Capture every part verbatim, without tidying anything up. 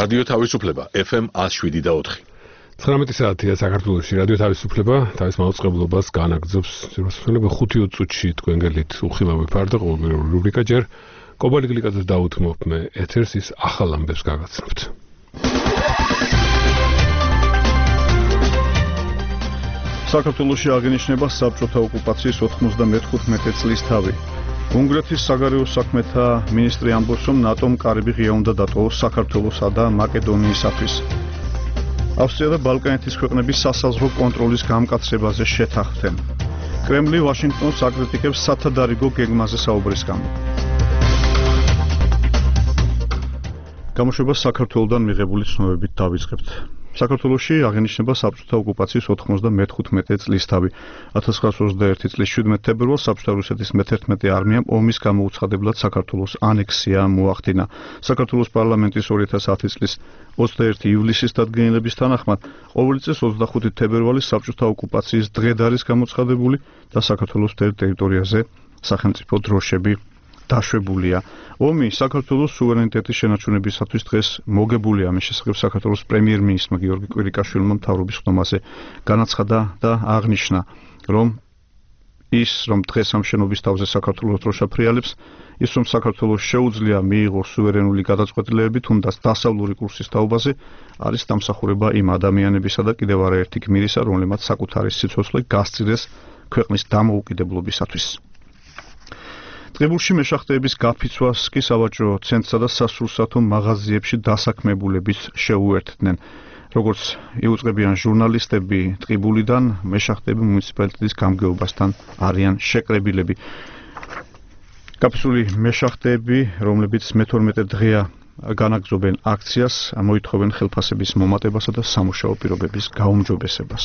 რადიო თავისუფლება F M one oh seven და four. ცხრამეტი საათია საქართველოში რადიო თავისუფლება თავის მაუწყებლობას განაგრძობს ზუსტად ხუთი წუთში თქვენ გელით უხილავი ფარდა ყოველდღიური რუბრიკა ჯერ კობალი გლიკაძეს დაუთმობ მე ეთერს ის ახალ ამბებს გაგაცნობთ. საქართველოში აღინიშნება საბჭოთა ოკუპაციის ოთხმოცდამეთხუთმეტე წლის თავი. უნგრეთის საგარეო საქმეთა მინისტრი ამბობს, რომ ნატომ კარიბი ღია უნდა დატოვოს საქართველოსა და მაკედონიისათვის. ავსტრია და ბალკანეთის ქვეყნები სასაზღვრო კონტროლის გამკაცრებაზე შეთანხმდნენ. კრემლი ვაშინგტონს აკრიტიკებს სათადარიგო გეგმაზე საუბრის გამო. გამოშვება საქართველოდან მიღებული ცნობებით დავიწყებთ. საქართველოში აღინიშნება საბჭოთა ოკუპაციის ოთხმოცდამეთხუთმეტე წლის თავი. ათას ცხრაასი ოცდაერთი წლის შვიდმეტ თებერვალს საბჭოთა რუსეთის მეთერთმეტე არმიამ ომის გამოუცხადებლად საქართველოს ანექსია მოახდინა. საქართველოს პარლამენტის ორი ათას ათი წლის ოცდაერთი ივლისის დადგენილების თანახმად ყოველი წლის ოცდახუთი თებერვალის საბჭოთა ოკუპაციის დღედ არის გამოცხადებული და საქართველოს ტერიტორიაზე სახელმწიფო დროშები დაშვებულია. ომი საქართველოს სუვერენიტეტის შენარჩუნებისათვის დღეს მოგებულია. ამის შესახებ საქართველოს პრემიერ-მინისტრმა გიორგი კვირიკაშვილმა მთავრობის ხდომაზე განაცხადა და აღნიშნა, რომ ის რომ დღეს ამ შენობის თავზე საქართველოს დროშა ფრიალებს, ის რომ საქართველოს შეუძლია მიიღოს სუვერენული გადაწყვეტილებები თუნდაც დასავლური კურსის თაობაზე, არის დამსახურება იმ ადამიანებისა და კიდევ არაერთი გმირისა, რომლებმაც საკუთარი სიცოცხლე გასწირეს ქვეყნის დამოუკიდებლობისათვის. დღეებულში მეშახტეების გაფიცვას კი სავაჭრო ცენტრსა და სასურსათო მაღაზიებში დასაქმებულების შეუერთდნენ. როგორც იუწყებიან ჟურნალისტები, ტყიბულიდან მეშახტეები მუნიციპალიტეტის გამგეობასთან არიან შეკრებილები. გაფიცვული მეშახტეები, რომლებიც მეთორმეტე დღეა განაგრძობენ აქციას, მოითხოვენ ხელფასების მომატებასა და სამუშაო პირობების გაუმჯობესებას.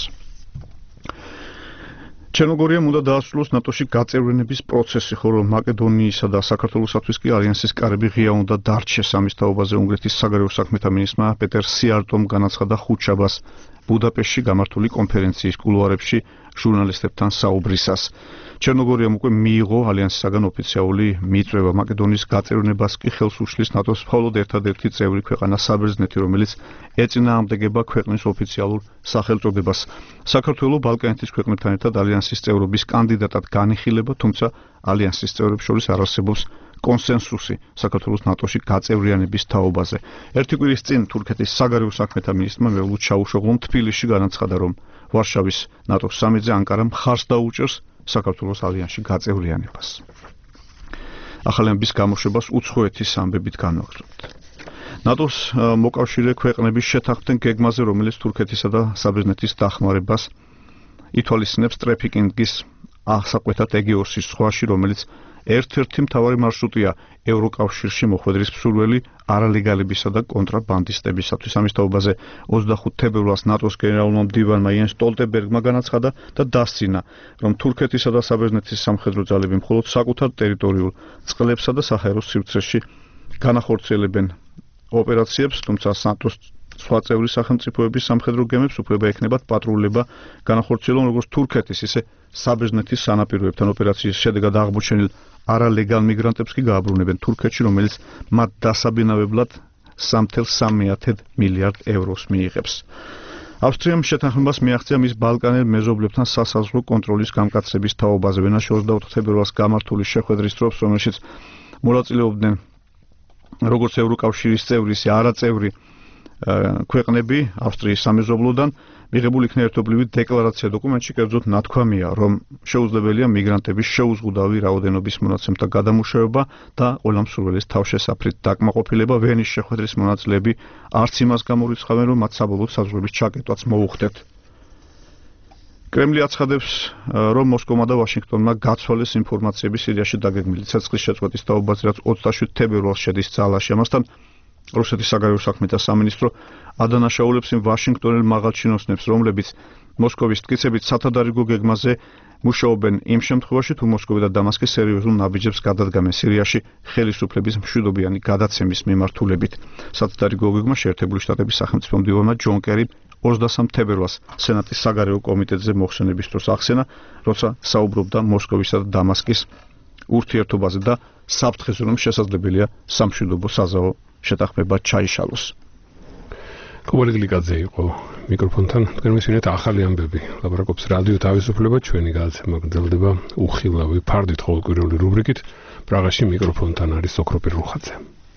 ჩერნოგორიამ უნდა დაასრულოს ნატოში გაწევრიანების პროცესი, ხოლო მაკედონიისა და საქართველოსათვის კი ალიანსის კარები ღია უნდა დარჩეს. ამის თაობაზე უნგრეთის საგარეო საქმეთა მინისტრმა პეტერ სიარტომ განაცხადა ხუთშაბათს ბუდაპეშტში გამართული კონფერენციის კულუარებში ჟურნალისტებთან საუბრისას. ჩერნოგორიამ უკვე მიიღო ალიანსისაგან ოფიციალური მიწვევა. მაკედონიის გაწევრიანებას კი ხელს უშლის ნატოს მხოლოდ ერთადერთი წევრი ქვეყანა საბერძნეთი, რომელიც ეწინააღმდეგება ქვეყნის ოფიციალურ სახელწოდებას. საქართველო ბალკანეთის ქვეყნებთან ერთად ალიანსის წევრობის კანდიდატად განიხილება, თუმცა ალიანსის წევრებს შორის არ არსებობს კონსენსუსი საქართველოს ნატოში გაწევრიანების თაობაზე. ერთი კვირის წინ თურქეთის საგარეო საქმეთა მინისტრმა მევლութ ჩაუშოღლუმ თბილისში განაცხადა, რომ ვარშავის ნატოს სამიტზე ანკარა მხარს დაუჭერს საქართველოს ალიანსში გაწევრიანებას. ახალი ამბის გამოშვებას უცხოეთის ამბებით განვაგრძობთ. ნატოს მოკავშირე ქვეყნები შეთანხმდნენ გეგმაზე, რომელიც თურქეთისა და საბერძნეთის დახმარებას ითვალისწინებს ტრაფიკინგის ასაყვეთად ეგეოსის ზღვაში, რომელიც ერთ-ერთი მთავარი მარშრუტია ევროკავშირში მოხვედრის მსურველი არალეგალებისა და კონტრაბანდისტებისათვის. ამის თაობაზე ოცდახუთი თებერვალს ნატოს გენერალურმა მდივანმა იენს სტოლტენბერგმა განაცხადა და დასცინა, რომ თურქეთისა და საბერძნეთის სამხედრო ძალები მხოლოდ საკუთარ ტერიტორიულ წყლებსა და საჰაერო სივრცეში განახორციელებენ ოპერაციებს, თუმცა ნატოს სხვა წევრი სახელმწიფოების სამხედრო გემებს უფლება ექნებათ პატრულება განახორციელონ როგორც თურქეთის, ისე საბერძნეთის სანაპიროებთან. ოპერაციის შედეგად აღმოჩენილ არალეგალ მიგრანტებს კი გააბრუნებენ თურქეთში, რომელიც მათ დასაბინავებლად სამი წუთი სამი მილიარდ ევროს მიიღებს. ავსტრიამ შეთანხმებას მიაღწია მის ბალკანელ მეზობლებთან სასაზღვრო კონტროლის გამკაცრების თაობაზე. ვენაში ოცდაოთხ თებერვალს გამართული შეხვედრის დროს, რომელშიც მონაწილეობდნენ როგორც ევროკავშირის წევრი, ისე არაწევრი ქვეყნები ავსტრიის სამეზობლოდან, მიღებული იქნა ერთობლივი დეკლარაცია. დოკუმენტში კერძოდ ნათქვამია, რომ შეუძლებელია მიგრანტების შეუზღუდავი რაოდენობის მონაცემთა გადამუშავება და ყოლამსურველის თავშესაფრით დაკმაყოფილება. ვენის შეხვედრის მონაწილეები არც იმას გამორიცხავენ, რომ მათ საბოლოო საზღვრების ჩაკეტვაც მოუხდეთ. კრემლი აცხადებს, რომ მოსკოვმა და ვაშინგტონმა გაცვალეს ინფორმაციები სირიაში დაგეგმილი ცეცხლის შეწყვეტის თაობაზე, რაც ოცდაშვიდ თებერვალს შედის ძალაში. ამასთან რუსეთის საგარეო საქმეთა სამინისტრო ადანაშაულებს იმ ვაშინგტონელ მაღალჩინოსნებს, რომლებიც მოსკოვის მტკიცებით სათადარიგო გეგმაზე მუშაობენ იმ შემთხვევაში, თუ მოსკოვი და დამასკი სერიოზულ ნაბიჯებს გადადგამენ სირიაში ხელისუფლების მშვიდობიანი გადაცემის მიმართულებით. სათადარიგო გეგმა შეერთებული შტატების სახელმწიფო მდივანმა ჯონ კერიმ ოცდასამი თებერვალს სენატის საგარეო კომიტეტზე მოხსენების დროს ახსენა, როცა საუბრობდა მოსკოვისა და დამასკის ურთიერთობაზე და საფრთხეს, რომ შესაძლებელია სამშვიდობო საზავო შეთანხმება ჩაიშალოს. კობალი გლიკაძე იყო მიკროფონთან. თქვენ მისვენეთ ახალი ამბები. ლაპარაკობს რადიო თავისუფლება, ჩვენი გადაცემა გრძელდება უხილავი ფარდით ყოველკვირეული რუბრიკით. პრაღაში მიკროფონთან არის სოქროპირ რუხაძე.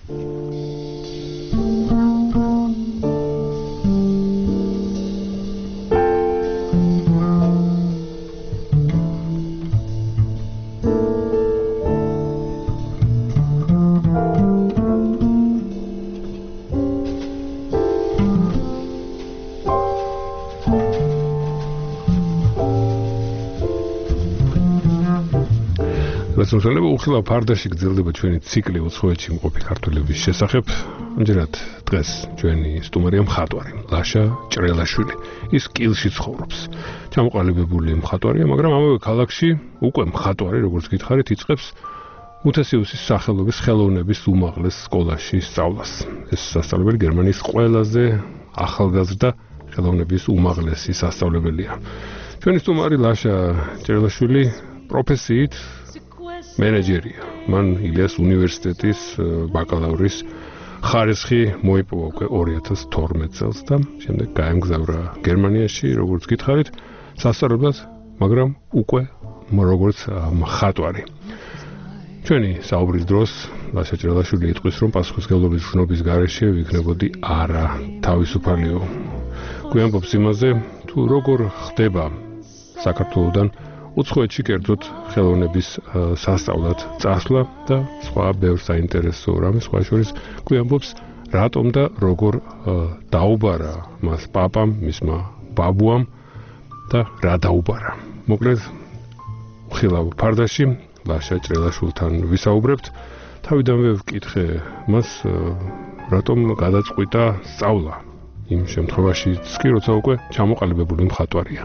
მოსულები უხილავ ფარდაში გრძელდება ჩვენი ციკლი უცხოეთში მყოფი ქართველების შესახებ. ამჯერად დღეს ჩვენი სტუმარია მხატვარი ლაშა ჭრელაშვილი. ის კილში ცხოვრობს. ჩამოყალიბებული მხატვარია, მაგრამ ამავე ქალაქში უკვე მხატვარი, როგორც გითხარით, იწყებს მუთესიუსის სახელობის ხელოვნების უმაღლეს სკოლაში სწავლას. ეს სასწავლებელი გერმანიის ყველაზე ახალგაზრდა ხელოვნების უმაღლესი სასწავლებელია. ჩვენი სტუმარი ლაშა ჭრელაშვილი პროფესიით მენეჯერია. მან ილიას უნივერსიტეტის ბაკალავრის ხარისხი მოიპოვა უკვე ორი ათას თორმეტ წელს და შემდეგ გაემგზავრა გერმანიაში, როგორც გითხარით, სასწავლებლად, მაგრამ უკვე როგორც მხატვარი. ჩვენი საუბრის დროს ლაშა ჭრელაშვილი იტყვის, რომ პასუხისმგებლობის ხრობის გარეშე ვიქნებოდი არა თავისუფალიო. გვიამბობს იმაზე, თუ როგორ ხდება საქართველოსთან უცხოეთში კერძოდ ხელოვნების სასწავლად წასვლა და სხვა ბევრ საინტერესო რამეს, სხვა შორის გვიამბობს რატომ და როგორ დაუბარა მას პაპამ, მისმა ბაბუამ და რა დაუბარა. მოკლედ უხილავ ფარდაში ლაშა ჭრელაშვილთან ვისაუბრებთ. თავიდანვე ვკითხე მას რატომ გადაწყვიტა სწავლა იმ შემთხვევაშიც კი როცა უკვე ჩამოყალიბებული მხატვარია.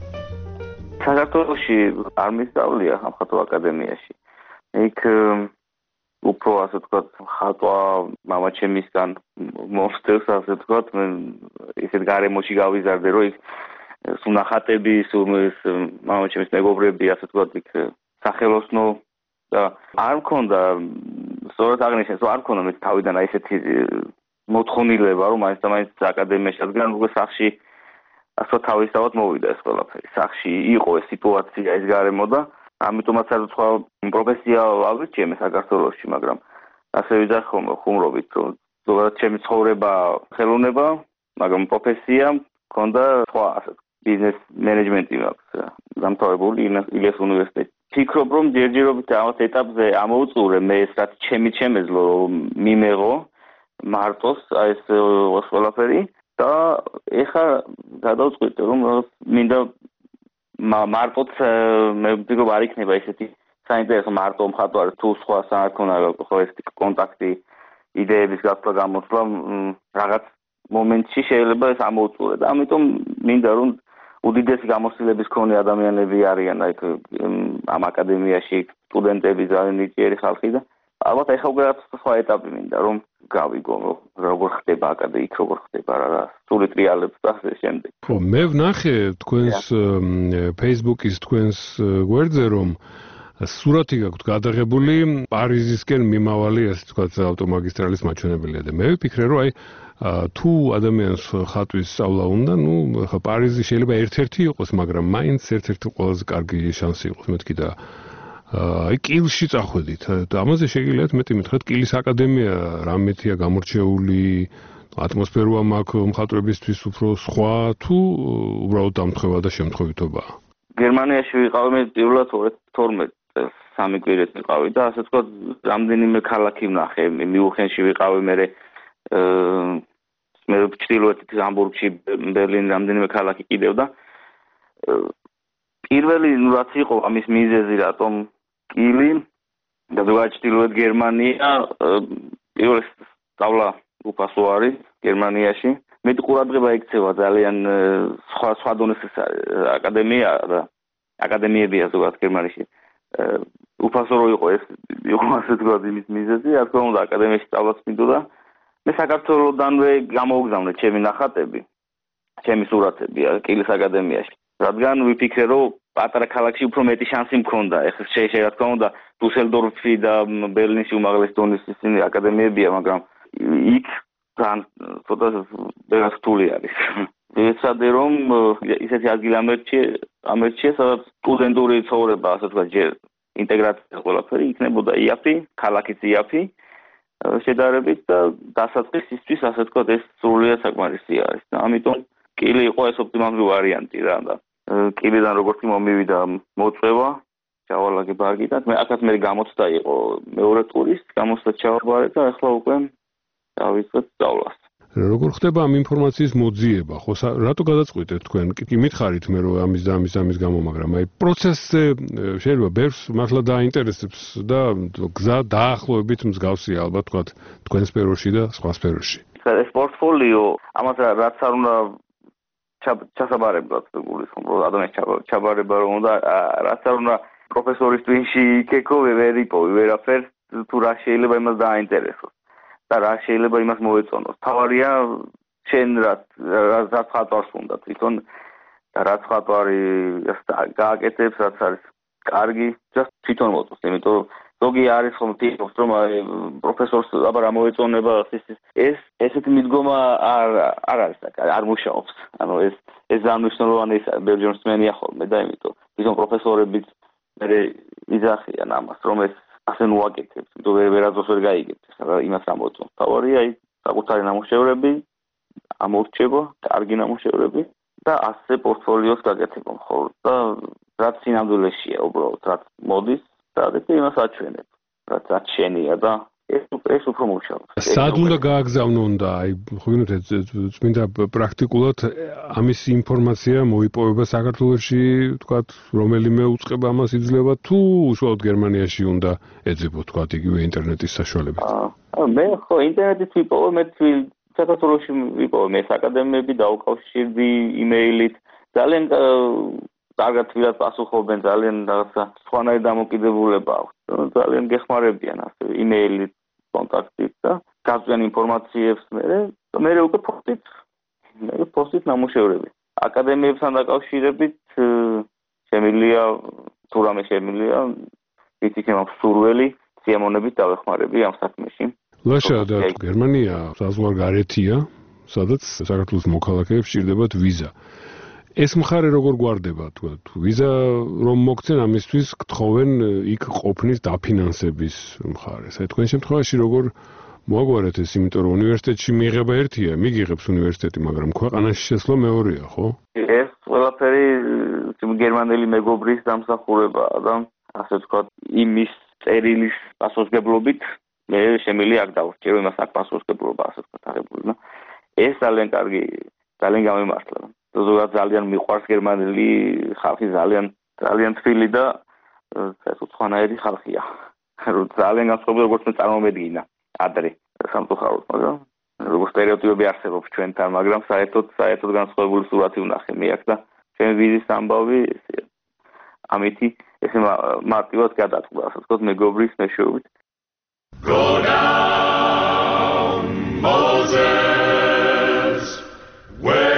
საქართველოში არ მისწავლია სამხატვრო აკადემიაში. იქ უფრო ასე ვთქვათ, ხატვა მამაჩემისგან მოსწევს, ასე ვთქვათ, ისეთ გარემოში გავიზარდე, რომ იქ სულ ნახატები, სულ მამაჩემის მეგობრები, ასე ვთქვათ, იქ სახელოსნო და არ მქონდა, სწორად აღნიშნეს, რომ არ მქონდა მე თავიდან აი ესეთი მოთხოვნილება, რომ მაინც და მაინც აკადემიაში, რადგან უკვე სახში ასე თავისთავად მოვიდა ეს ყველაფერი. სახში იყო ეს სიტუაცია, ეს გარემო და ამიტომაც არ სხვა პროფესია ავირჩიე მე საქართველოში, მაგრამ ასე ვიძახ ხუმრობით, რომ ზოგადად ჩემი ცხოვრება ხელოვნება, მაგრამ პროფესია მქონდა სხვა ასე ბიზნეს მენეჯმენტი მაქვს დამთავრებული ილიას უნივერსიტეტში. ფიქრობ, რომ ჯერჯერობით ამათ ეტაპზე ამოუწურე მე ეს რაც ჩემი შემეძლო მიმეღო მარტოს აი ეს ყველაფერი. და ეხა გადავწყვიტე რომ მინდა მარტოც მე ვფიქრობ არ იქნება ესეთი საინტერესო მარტო მხატვარი თუ სხვა საერთოდ ხო ეს კონტაქტი იდეების გასვლა გამოსვლა რაღაც მომენტში შეიძლება ეს ამოუწურე და ამიტომ მინდა რომ უდიდესი გამოცდილების მქონე ადამიანები არიან აი ამ აკადემიაში სტუდენტები ძალიან ნიჭიერი ხალხი და ალბათ ეხა უკვე სხვა ეტაპი მინდა რომ გავიგო როგორ ხდება აკადემია, როგორ ხდება რა სული ტრიალებს და ასე შემდეგ. ხო, მე ვნახე თქვენს Facebook-ის თქვენს გვერდზე რომ სურათი გაქვთ გადაღებული პარიზისკენ მიმავალი, ასე ვთქვათ, ავტომაგისტრალის მაჩვენებელია და მე ვფიქრე რომ აი თუ ადამიანს ხატვის სწავლა უნდა, ნუ ხა პარიზი შეიძლება ერთ-ერთი იყოს, მაგრამ მაინც ერთ-ერთი ყველაზე კარგი შანსი იყოს მეთქი და აი კილში წახვედით და ამაზე შეგიძლიათ მეტი მითხრათ კილის აკადემია რამეთია გამორჩეული ატმოსფეროა მაქვს მხატვრებისთვის უფრო სხვა თუ უბრალოდ დამთხევა და შემთხვევითობაა გერმანიაში ვიყავი მე პირველად თორმეტ წელს სამი კვირით ვიყავი და ასე ვთქვათ რამდენიმე ქალაქი ვნახე მიუხენში ვიყავი მე მე ჩრდილოეთით ჰამბურგში ბერლინი რამდენიმე ქალაქი კიდევ და პირველი რაც იყო ამის მიზეზი რატომ კილი და ზოგადად ჩრდილოეთ გერმანია პირველ სწავლა უფასო არის გერმანიაში მეტი ყურადღება ექცევა ძალიან სხვა სხვა დონის აკადემია და აკადემიებია ზოგადად გერმანიაში უფასო რო იყო ეს იყო ასე ვთქვათ იმის მიზეზი რა თქმა უნდა აკადემიაში სწავლაც მინდოდა მე საქართველოსდანვე გამოვგზავნე ჩემი ნახატები ჩემი სურათები კილის აკადემიაში რადგან ვიფიქრე რომ პატარა ქალაქში უფრო მეტი შანსი მქონდა ეხლა შეიძლება რა თქმა უნდა დუსელდორფი და ბერლინში უმაღლესი დონის ისინი აკადემიებია მაგრამ იქ თან ცოტა ბერასტული არის. ეცადე რომ ისეთი ადგილი ამერჩიე, ამერჩიე, სადაც სტუდენტური ცხოვრება, ასე ვთქვათ, ჯერ ინტეგრაცია ყველაფერი იქნებოდა იაფი, ქალაქიც იაფი, შედარებით და დასაწყისისთვის, ასე ვთქვათ, ეს სრულიად საკმარისი არის. და ამიტომ კილი იყო ეს ოპტიმალური ვარიანტი რა და კილიდან როგორც კი მომივიდა მოწვევა, ჩავალაგე ბარგიდან, მე აქაც მე გამოცდა იყო მეორე ტურის, გამოცდა ჩავაბარე და ახლა უკვე დავიწყეთ სწავლას. როგორ ხდება ამ ინფორმაციის მოძიება? ხო, რატო გადაწყვიტეთ თქვენ? კი მითხარით მე რომ ამის და ამის და ამის გამო, მაგრამ აი პროცესზე შეიძლება ბევრს მართლა დაინტერესებს და გზა დაახლოებით მსგავსია ალბათ თქვათ თქვენ სფეროში და სხვა სფეროში. ეს პორტფოლიო ამას რაც არ უნდა ჩასაბარებლად გულისხმობ, რომ ადამიანს ჩაბარება რომ უნდა რაც არ უნდა პროფესორის ტვინში იქეკო ვერ იპოვი ვერაფერ თუ რა შეიძლება იმას დააინტერესოს. და რა შეიძლება იმას მოეწონოს. თავარია შენ რაც რაც ხატვარს უნდა თვითონ და რაც ხატვარი გააკეთებს, რაც არის კარგი, just თვითონ მოწონს, იმიტომ რომ ზოგი არის ხომ თვითონ რომ პროფესორს აბა რა მოეწონება ეს ესეთი მიდგომა არ არ არის არ მუშაობს. ანუ ეს ეს ამნიშნულოვანი ბევრი მსმენია ხოლმე და იმიტომ თვითონ პროფესორებიც მე იძახიან ამას, რომ ეს ასე ნუაკეთებს, თუ ვერ ვერაძოს ვერ გაიგებს, რა იმას ამოწონს. თავარია ის საკუთარი ნამუშევრები ამორჩება, კარგი ნამუშევრები და ასე პორტფოლიოს გაკეთება მხოლოდ და რაც სინამდვილეშია უბრალოდ რაც მოდის და ეს იმას აჩვენებ. რაც აჩენია და ეს ეს უფრო მუშაობს. სად უნდა გააგზავნონ და აი ხვინოთ წმინდა პრაქტიკულად ამის ინფორმაცია მოიპოვება საქართველოში, თქვათ, რომელიმე უწყება ამას იძლევა თუ უშუალოდ გერმანიაში უნდა ეძებოთ, თქვათ, იგივე ინტერნეტის საშუალებით? აა მე ხო ინტერნეტით ვიპოვე, მე საქართველოში ვიპოვე, მე აკადემიები დაუკავშირდი იმეილით, ძალიან კარგად თვითონ პასუხობენ, ძალიან რაღაცა სხვანაირი დამოკიდებულება აქვს. ძალიან გეხმარებიან ასე იმეილით, კონტაქტით და გაწვენ ინფორმაციებს მე მე უკვე პოსტით მე პოსტით ნამუშევრები. აკადემიებთან დაკავშირებით შემიძლია თუ რამე შემიძლია იცით ამ სურველი სიამოვნებით დავეხმარები ამ საქმეში. ლაშა და გერმანია საზღვარგარეთია, სადაც საქართველოს მოქალაქეებს სჭირდებათ ვიზა. ეს მხარე როგორ გვარდება, თქვათ, ვიზა რომ მოგცენ ამისთვის გთხოვენ იქ ყოფნის დაფინანსების მხარეს. აი თქვენ შემთხვევაში როგორ მოაგვარეთ ეს, იმიტომ რომ უნივერსიტეტში მიიღება ერთია, მიგიღებს უნივერსიტეტი, მაგრამ ქვეყანაში შესვლა მეორეა, ხო? ეს ყველაფერი გერმანელი მეგობრის დამსახურებაა და ასე ვთქვათ, იმის წერილის პასუხისმგებლობით მე შემიძლია აქ დავსჯერო იმას აქ პასუხისმგებლობა ასე ვთქვათ აღებული და ეს ძალიან კარგი, ძალიან გამიმართლა. ზოგადად ძალიან მიყვარს გერმანელი ხალხი, ძალიან ძალიან თბილი და ეს უცხოანაირი ხალხია. ძალიან განსხვავებული როგორც მე წარმომედგინა ადრე სამწუხაროდ, მაგრამ როგორც სტერეოტიპები არსებობს ჩვენთან, მაგრამ საერთოდ საერთოდ განსხვავებული სურათი ვნახე მე აქ და ჩვენ ვიზის ამბავი ამითი ესე მარტივად გადაწყდა, ასე ვთქვათ, მეგობრის მეშვეობით. Go down, Moses, way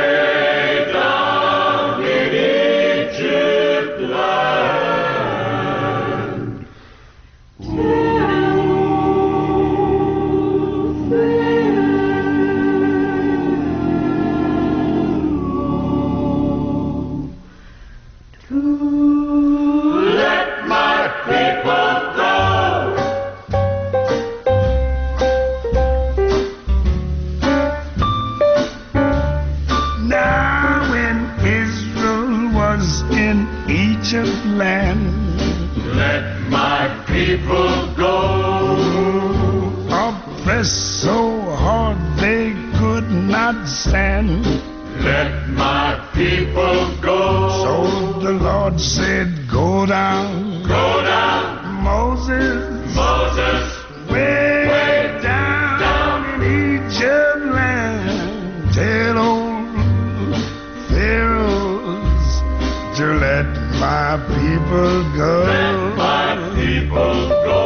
land. Let my people go. Oppressed so hard they could not stand. Let my people go. So the Lord said, go down. Go down. Moses. Moses. Way, way down, down in Egypt land. Tell old Pharaohs to let my people go. Let my people go.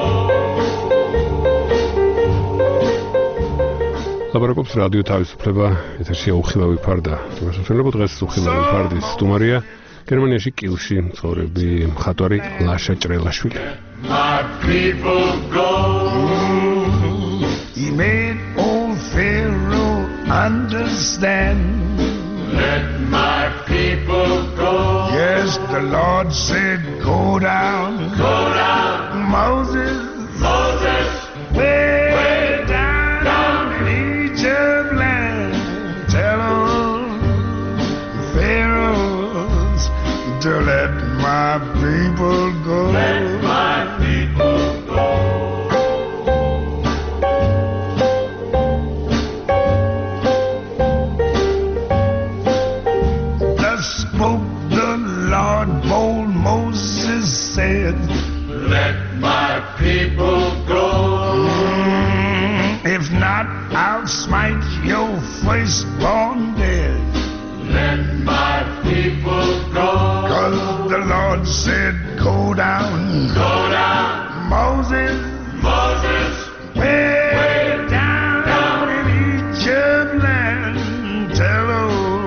ლაპარაკობს რადიო თავისუფლება, ეთერშია უხილავი ფარდა. თავისუფლება დღეს უხილავი ფარდის სტუმარია გერმანიაში კილში მცხოვრები მხატვარი ლაშა ჭრელაშვილი. My people go. He made old Pharaoh understand. Let my people go. Yes, the Lord said, go down. Go down. Moses. Moses. Way, way down, down in Egypt land. Tell them, Pharaohs, to let my people go. Let my people go. Spoke the Lord, bold Moses said, let my people go. Mm, if not, I'll smite your firstborn dead. Let my people go. 'Cause the Lord said, go down. Go down. Moses. Moses. Way, way down, down in Egypt land. Tell them,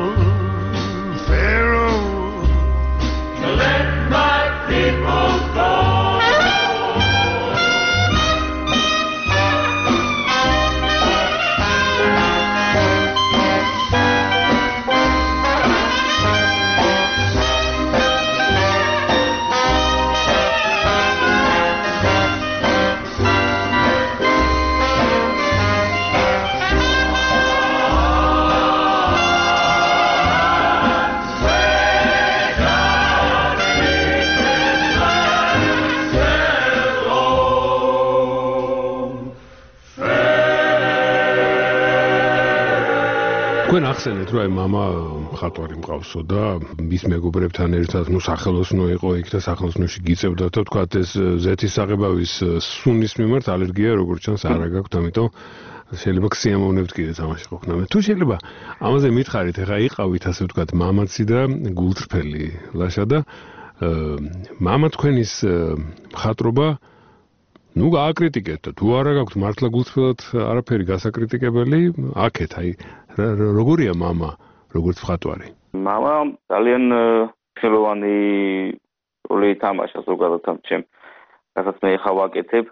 თქვენ ახსენეთ რომ აი мама მხატვარი მყავსო და მის მეგობრებთან ერთად ნუ სახელოსნო იყო იქ და სახელოსნოში გიწევდა და თქვა ეს ზეთის საღებავის სუნის მიმართ ალერგია როგორც ჩანს არ გაქვთ ამიტომ შეიძლება ქსიამოვნებთ კიდე თამაში ყოფნა მე თუ შეიძლება ამაზე მითხარით ეხა იყავით ასე ვთქვათ მამაცი და გულწრფელი ლაშა და мама თქვენის მხატვრობა ნუ გააკრიტიკეთ და თუ არა გაქვთ მართლა გულწრფელად არაფერი გასაკრიტიკებელი აქეთ აი როგორია мама როგორც მხატვარი мама ძალიან ხელოვანი როლი ითამაშა ზოგადად ჩემ რასაც მე ხა ვაკეთებ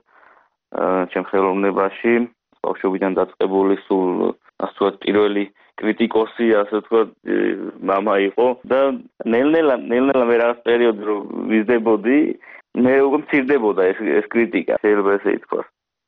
ჩემ ხელოვნებაში ბავშვობიდან დაწყებული სულ ასე ვთქვათ პირველი კრიტიკოსი ასე ვთქვათ мама იყო და ნელ-ნელა ნელ-ნელა მე რაღაც პერიოდი რომ ვიზრდებოდი მე უკვე მცირდებოდა ეს ეს კრიტიკა შეიძლება ესე ითქვას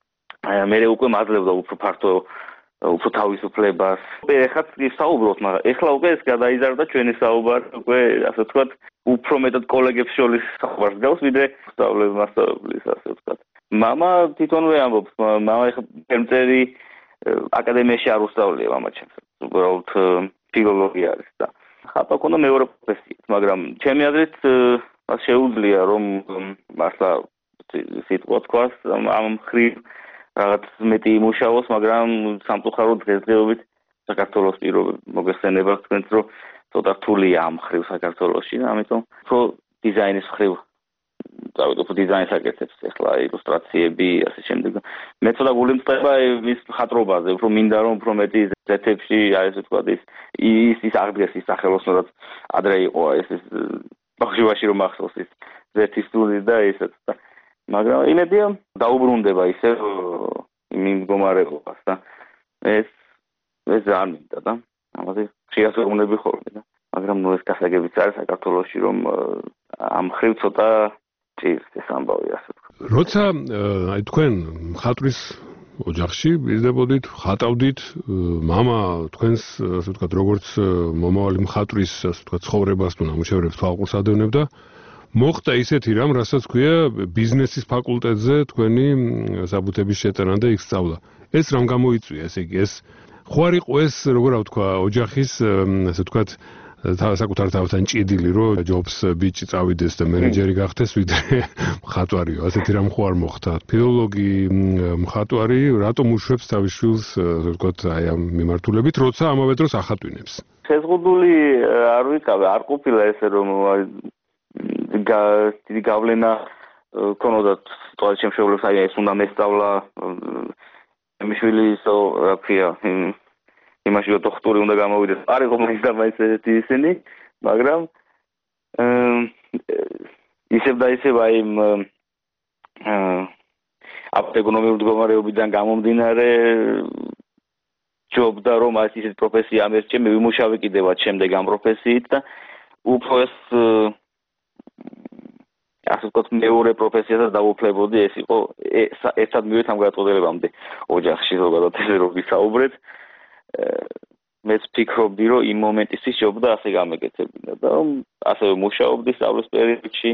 მე უკვე მაძლევდა უფრო ფართო უფრო თავისუფლებას. ეხლა საუბრობთ, მაგრამ ეხლა უკვე ეს გადაიზარდა ჩვენი საუბარი, უკვე ასე ვთქვათ, უფრო მეტად კოლეგებს შორის საუბარს გავს, ვიდრე სწავლებმასწავლებლის, ასე ვთქვათ. мама თვითონვე ამბობს, мама ეხლა ფერმწერი აკადემიაში არ უსწავლია мама ჩემს. უბრალოდ ფილოლოგია არის და ხატვა ქონდა მეორე პროფესიით, მაგრამ ჩემი აზრით მას შეუძლია რომ მართლა სიტყვა თქვას ამ ხრივ რაღაც მეტი იმუშაოს, მაგრამ სამწუხაროდ დღესდღეობით საქართველოს პირობები მოგეხსენება თქვენს, რომ ცოტა რთულია ამ ხრივ საქართველოში და ამიტომ უფრო დიზაინის ხრივ დავით უფრო დიზაინს აკეთებს ახლა ილუსტრაციები ასე შემდეგ. მე ცოტა გულიმწყება ის მხატვრობაზე, უფრო მინდა რომ უფრო მეტი ზეთებში აი ესე ვთქვათ ის ის ის აღდგეს ის სახელოსნოდაც ადრე იყო ეს ეს ბავშვობაში რომ ახსოვს ის ზეთის სტუდი და ესეც მაგრამ იმედია დაუბრუნდება ისე იმ მდგომარეობას და ეს ეს არ მინდა და ამაზე შეასრულები ხოლმე და მაგრამ ნუ ეს გასაგებიც არის საქართველოში რომ ამ ხრივ ცოტა ჭირს ეს ამბავი ასე ვთქვათ. როცა აი თქვენ მხატვრის ოჯახში ვიზრდებოდით, ხატავდით, мама თქვენს ასე ვთქვათ როგორც მომავალი მხატვრის ასე ვთქვათ ცხოვრებას თუ ნამუშევრებს თვალყურს ადევნებდა მოხდა ისეთი რამ, რასაც ქვია ბიზნესის ფაკულტეტზე თქვენი საბუთების შეწერა და იქ სწავლა. ეს რამ გამოიწვია, ესე იგი, ეს ხო არ იყო ეს, როგორ ვთქვა, ოჯახის, ასე ვთქვათ, საკუთარ თავთან ჭიდილი, რომ ჯობს ბიჭი წავიდეს და მენეჯერი გახდეს, ვიდრე მხატვარიო. ასეთი რამ ხო არ მოხდა. ფილოლოგი მხატვარი რატომ უშვებს თავის შვილს, ასე ვთქვათ, აი ამ მიმართულებით, როცა ამავე დროს ახატვინებს. შეზღუდული არ ვიყავ, არ ყოფილა ესე რომ დიდი გავლენა ქონოდა თვალის შემშევლებს აი ეს უნდა მესწავლა მიშვილი ისო რა ქვია იმაში რომ დოქტორი უნდა გამოვიდეს არ იყო მაინც და მაინც ესეთი ისინი მაგრამ ისევ და ისევ აი აპტეკონომიური მდგომარეობიდან გამომდინარე ჯობდა რომ ეს ისეთ პროფესია ამერჩემ ვიმუშავე კიდევაც შემდეგ ამ პროფესიით და უფრო ეს ასე ვთქვათ მეორე პროფესიასაც დავუფლებოდი ეს იყო ერთად მივეთ ამ გადაწყვეტილებამდე ოჯახში ზოგადად ესე რომ ვისაუბრეთ მეც ფიქრობდი რომ იმ მომენტისთვის ჯობდა ასე გამეკეთებინა და ასევე მუშაობდი სწავლის პერიოდში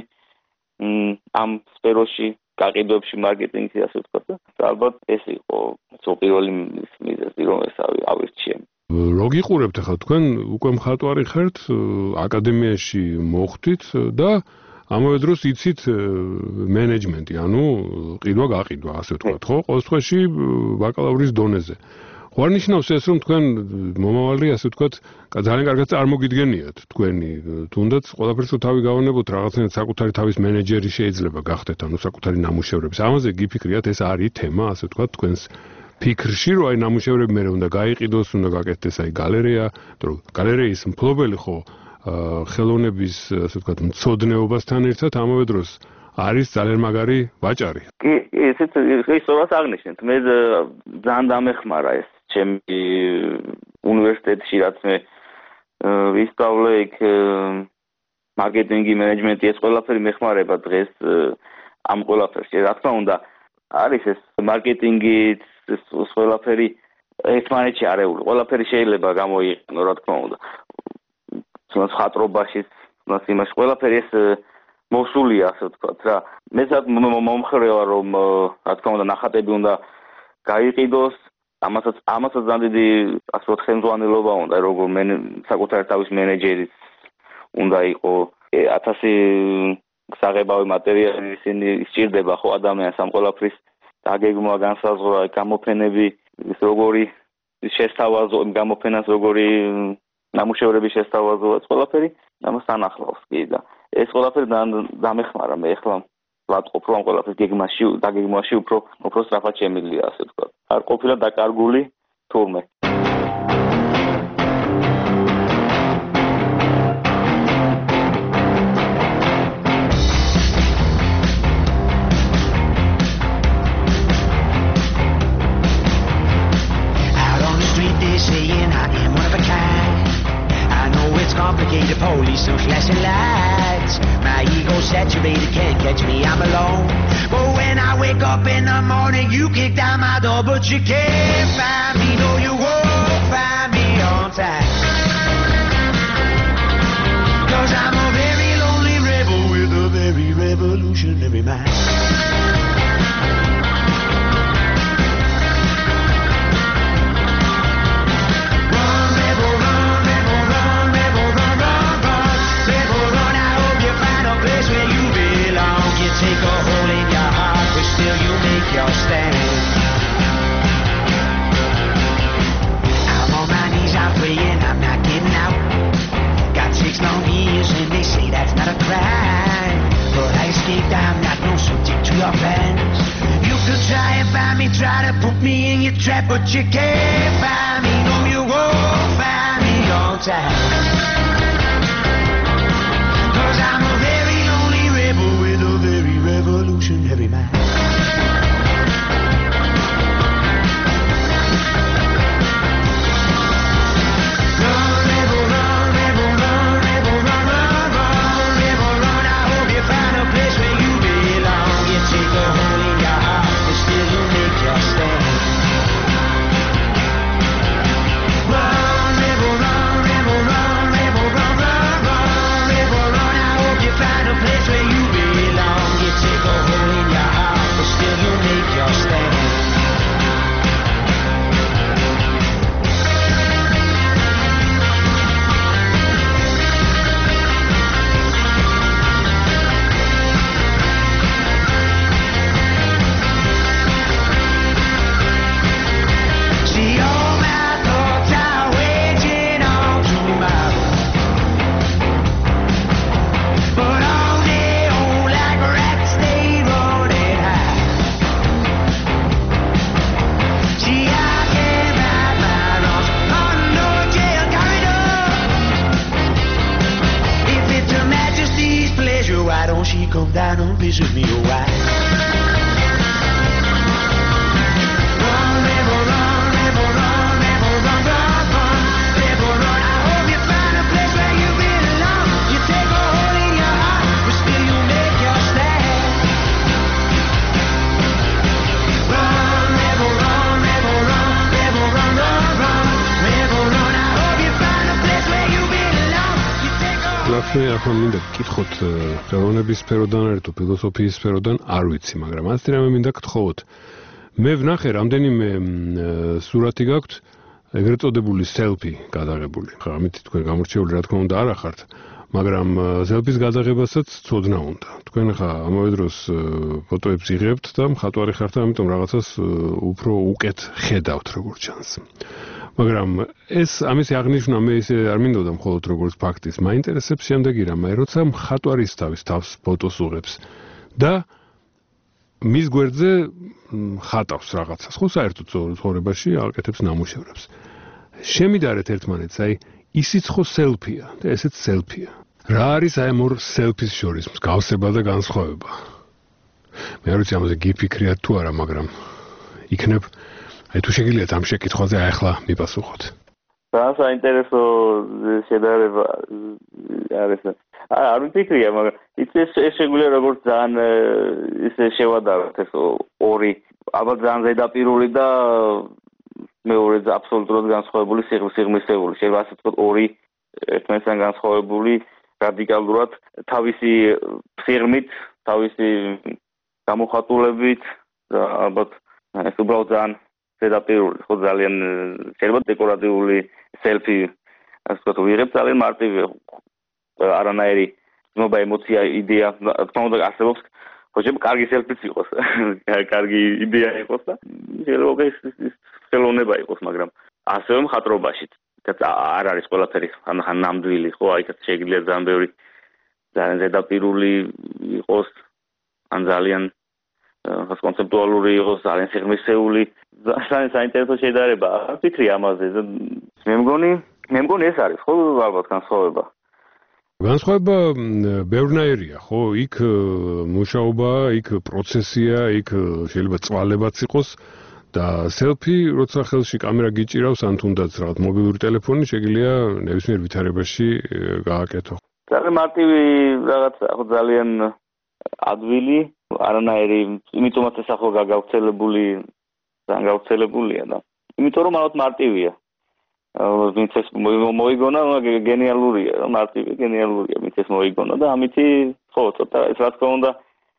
ამ სფეროში გაყიდვებში მარკეტინგში ასე ვთქვათ და ალბათ ეს იყო პირველი მიზეზი რომ ეს ავირჩიე რო გიყურებთ ახლა თქვენ უკვე მხატვარი ხართ აკადემიაში მოხვდით და ამავე დროს იცით მენეჯმენტი ანუ ყიდვა გაყიდვა ასე ვთქვათ ხო ყოველ შემთხვევაში ბაკალავრის დონეზე ხო არ ნიშნავს ეს რომ თქვენ მომავალი ასე ვთქვათ ძალიან კარგად წარმოგიდგენიათ თქვენი თუნდაც ყველაფერს რო თავი გავანებოთ რაღაცნაირად საკუთარი თავის მენეჯერი შეიძლება გახდეთ ანუ საკუთარი ნამუშევრების ამაზე გიფიქრიათ ეს არის თემა ასე ვთქვათ თქვენს ფიქრში რომ აი ნამუშევრები მე უნდა გაიყიდოს უნდა გაკეთდეს აი გალერეა რომ გალერეის მფლობელი ხო ხელოვნების ასე ვთქვათ მცოდნეობასთან ერთად ამავე დროს არის ძალიან მაგარი ვაჭარი კი ესეც ისწორას აღნიშნეთ მე ძალიან დამეხმარა ეს ჩემი უნივერსიტეტში რაც მე ვისწავლე იქ მარკეტინგი მენეჯმენტი ეს ყველაფერი მეხმარება დღეს ამ ყველაფერში რა თქმა უნდა არის ეს მარკეტინგი ეს ყველაფერი ერთმანეთში არეული ყველაფერი შეიძლება გამოიყენო რა თქმა უნდა თუნდაც ხატრობაში თუნდაც იმაში ყველაფერი ეს მოსულია ასე ვთქვათ რა მეც მომხრევა რომ რა თქმა უნდა ნახატები უნდა გაიყიდოს ამასაც ამასაც ძალიან დიდი ასე ვთქვათ ხელმძღვანელობა უნდა როგორ საკუთარი თავის მენეჯერიც უნდა იყო ათასი საღებავი მატერიალი ისინი სჭირდება ხო ადამიანს ამ ყველაფრის დაგეგმვა განსაზღვრა გამოფენები ის როგორი შესთავაზო გამოფენას როგორი ნამუშევრების შესთავაზო ეს ყველაფერი ამასთან ახლავს კი და ეს ყველაფერი დამეხმარა მე ახლა ვატყობ რომ ყველაფერს გეგმაში დაგეგმვაში უფრო უფრო სწრაფად შემიძლია ასე ვთქვათ არ ყოფილა დაკარგული თურმე Complicated police and flashing lights. My ego saturated, can't catch me, I'm alone. But when I wake up in the morning, you kick down my door, but you can't find me. No, you won't find me on time. Cause I'm a very lonely rebel with a very revolutionary mind. Take a hole in your heart, but still you make your stand. I'm on my knees, I'm praying, I'm not getting out. Got six long years and they say that's not a crime. But I escaped, I'm not no subject to your plans. You could try and find me, try to put me in your trap, but you can't find me, no you won't find me on time. Cause I'm a very lonely rebel with a very revolutionary mind. Take a hole in your heart. ახლა მინდა გკითხოთ ხელოვნების სფეროდან, ერთ ფილოსოფიის სფეროდან, არ ვიცი, მაგრამ ასე რამე მინდა გთხოვოთ. მე ვნახე რამდენიმე სურათი გაქვთ, ეგრეთ წოდებული selfie გადაღებული. ხა ამით თქვენ გამორჩეული რა თქმა უნდა არ ახართ, მაგრამ selfie-ის გადაღებასაც ცოდნა უნდა. თქვენ ხა ამავე დროს ფოტოებს იღებთ და მხატვარი ხართ, ამიტომ რაღაცას უფრო უკეთ ხედავთ როგორც ჩანს. მაგრამ ეს ამისი აღნიშვნა მე ისე არ მინდოდა მხოლოდ როგორც ფაქტის, მაინტერესებს შემდეგი რამე, როცა მხატვარის თავის თავს ფოტოს უღებს და მის გვერდზე ხატავს რაღაცას, ხო საერთოდ ცხოვრებაში აკეთებს ნამუშევრებს. შემიდარეთ ერთმანეთს, აი ისიც ხო selfie-ა და ესეც selfie-ა. რა არის აი ამ ორ selfie-ის შორის მსგავსება და განსხვავება? მე არ ვიცი ამაზე გიფიქრიათ თუ არა, მაგრამ იქნებ აი თუ შეგიძლიათ ამ შეკითხვაზე აი ახლა მიპასუხოთ. რა საინტერესო შედარება არის. არ ვიფიქრია, მაგრამ იცი ეს შეგვიძლია როგორც ძალიან ისე შევადაროთ ეს ორი, აბა ძალიან ზედაპირული და მეორე აბსოლუტურად განსხვავებული სიღრმისეული. შეიძლება ასე ვთქვათ ორი ერთმანეთთან განსხვავებული რადიკალურად თავისი სიღრმით, თავისი გამოხატულებით და ალბათ ეს უბრალოდ ძალიან ზედაპირული, ხო ძალიან შეიძლება დეკორატიული selfie, ასე ვთქვათ, ვიღებ ძალიან მარტივი არანაირი ნობა ემოცია, იდეა, თქმა უნდა არსებობს, ხოჭებ კარგი selfie-ც იყოს, კარგი იდეა იყოს და შეიძლება ეს ხელოვნება იყოს, მაგრამ ასევე მხატვრობაშიც არ არის ყველაფერი ხან ნამდვილი, ხო, აიქაც შეიძლება ძალიან ბევრი ძალიან ზედაპირული იყოს, ან ძალიან კონცეპტუალური იყოს, ძალიან სიღრმისეული, ძალიან საინტერესო შედარება. არ ვფიქრი ამაზე. მე მგონი, მე მგონი ეს არის, ხო, ალბათ განსხვავება. განსხვავება ბევრნაირია, ხო, იქ მუშაობა, იქ პროცესია, იქ შეიძლება წვალებაც იყოს და selfie, როცა ხელში კამერა გიჭირავს, ან თუნდაც რაღაც მობილური ტელეფონი შეგიძლია ნებისმიერ ვითარებაში გააკეთო. ძალიან მარტივი რაღაცა, ხო, ძალიან ადვილი, არანაირი, იმიტომაც ეს ახლა გაგავრცელებული, ძალიან გავრცელებულია და იმიტომ რომ ალბათ მარტივია. ვინც ეს მოიგონა, გენიალურია, მარტივი გენიალურია, ვინც ეს მოიგონა და ამითი ხო, ცოტა ეს რა თქმა უნდა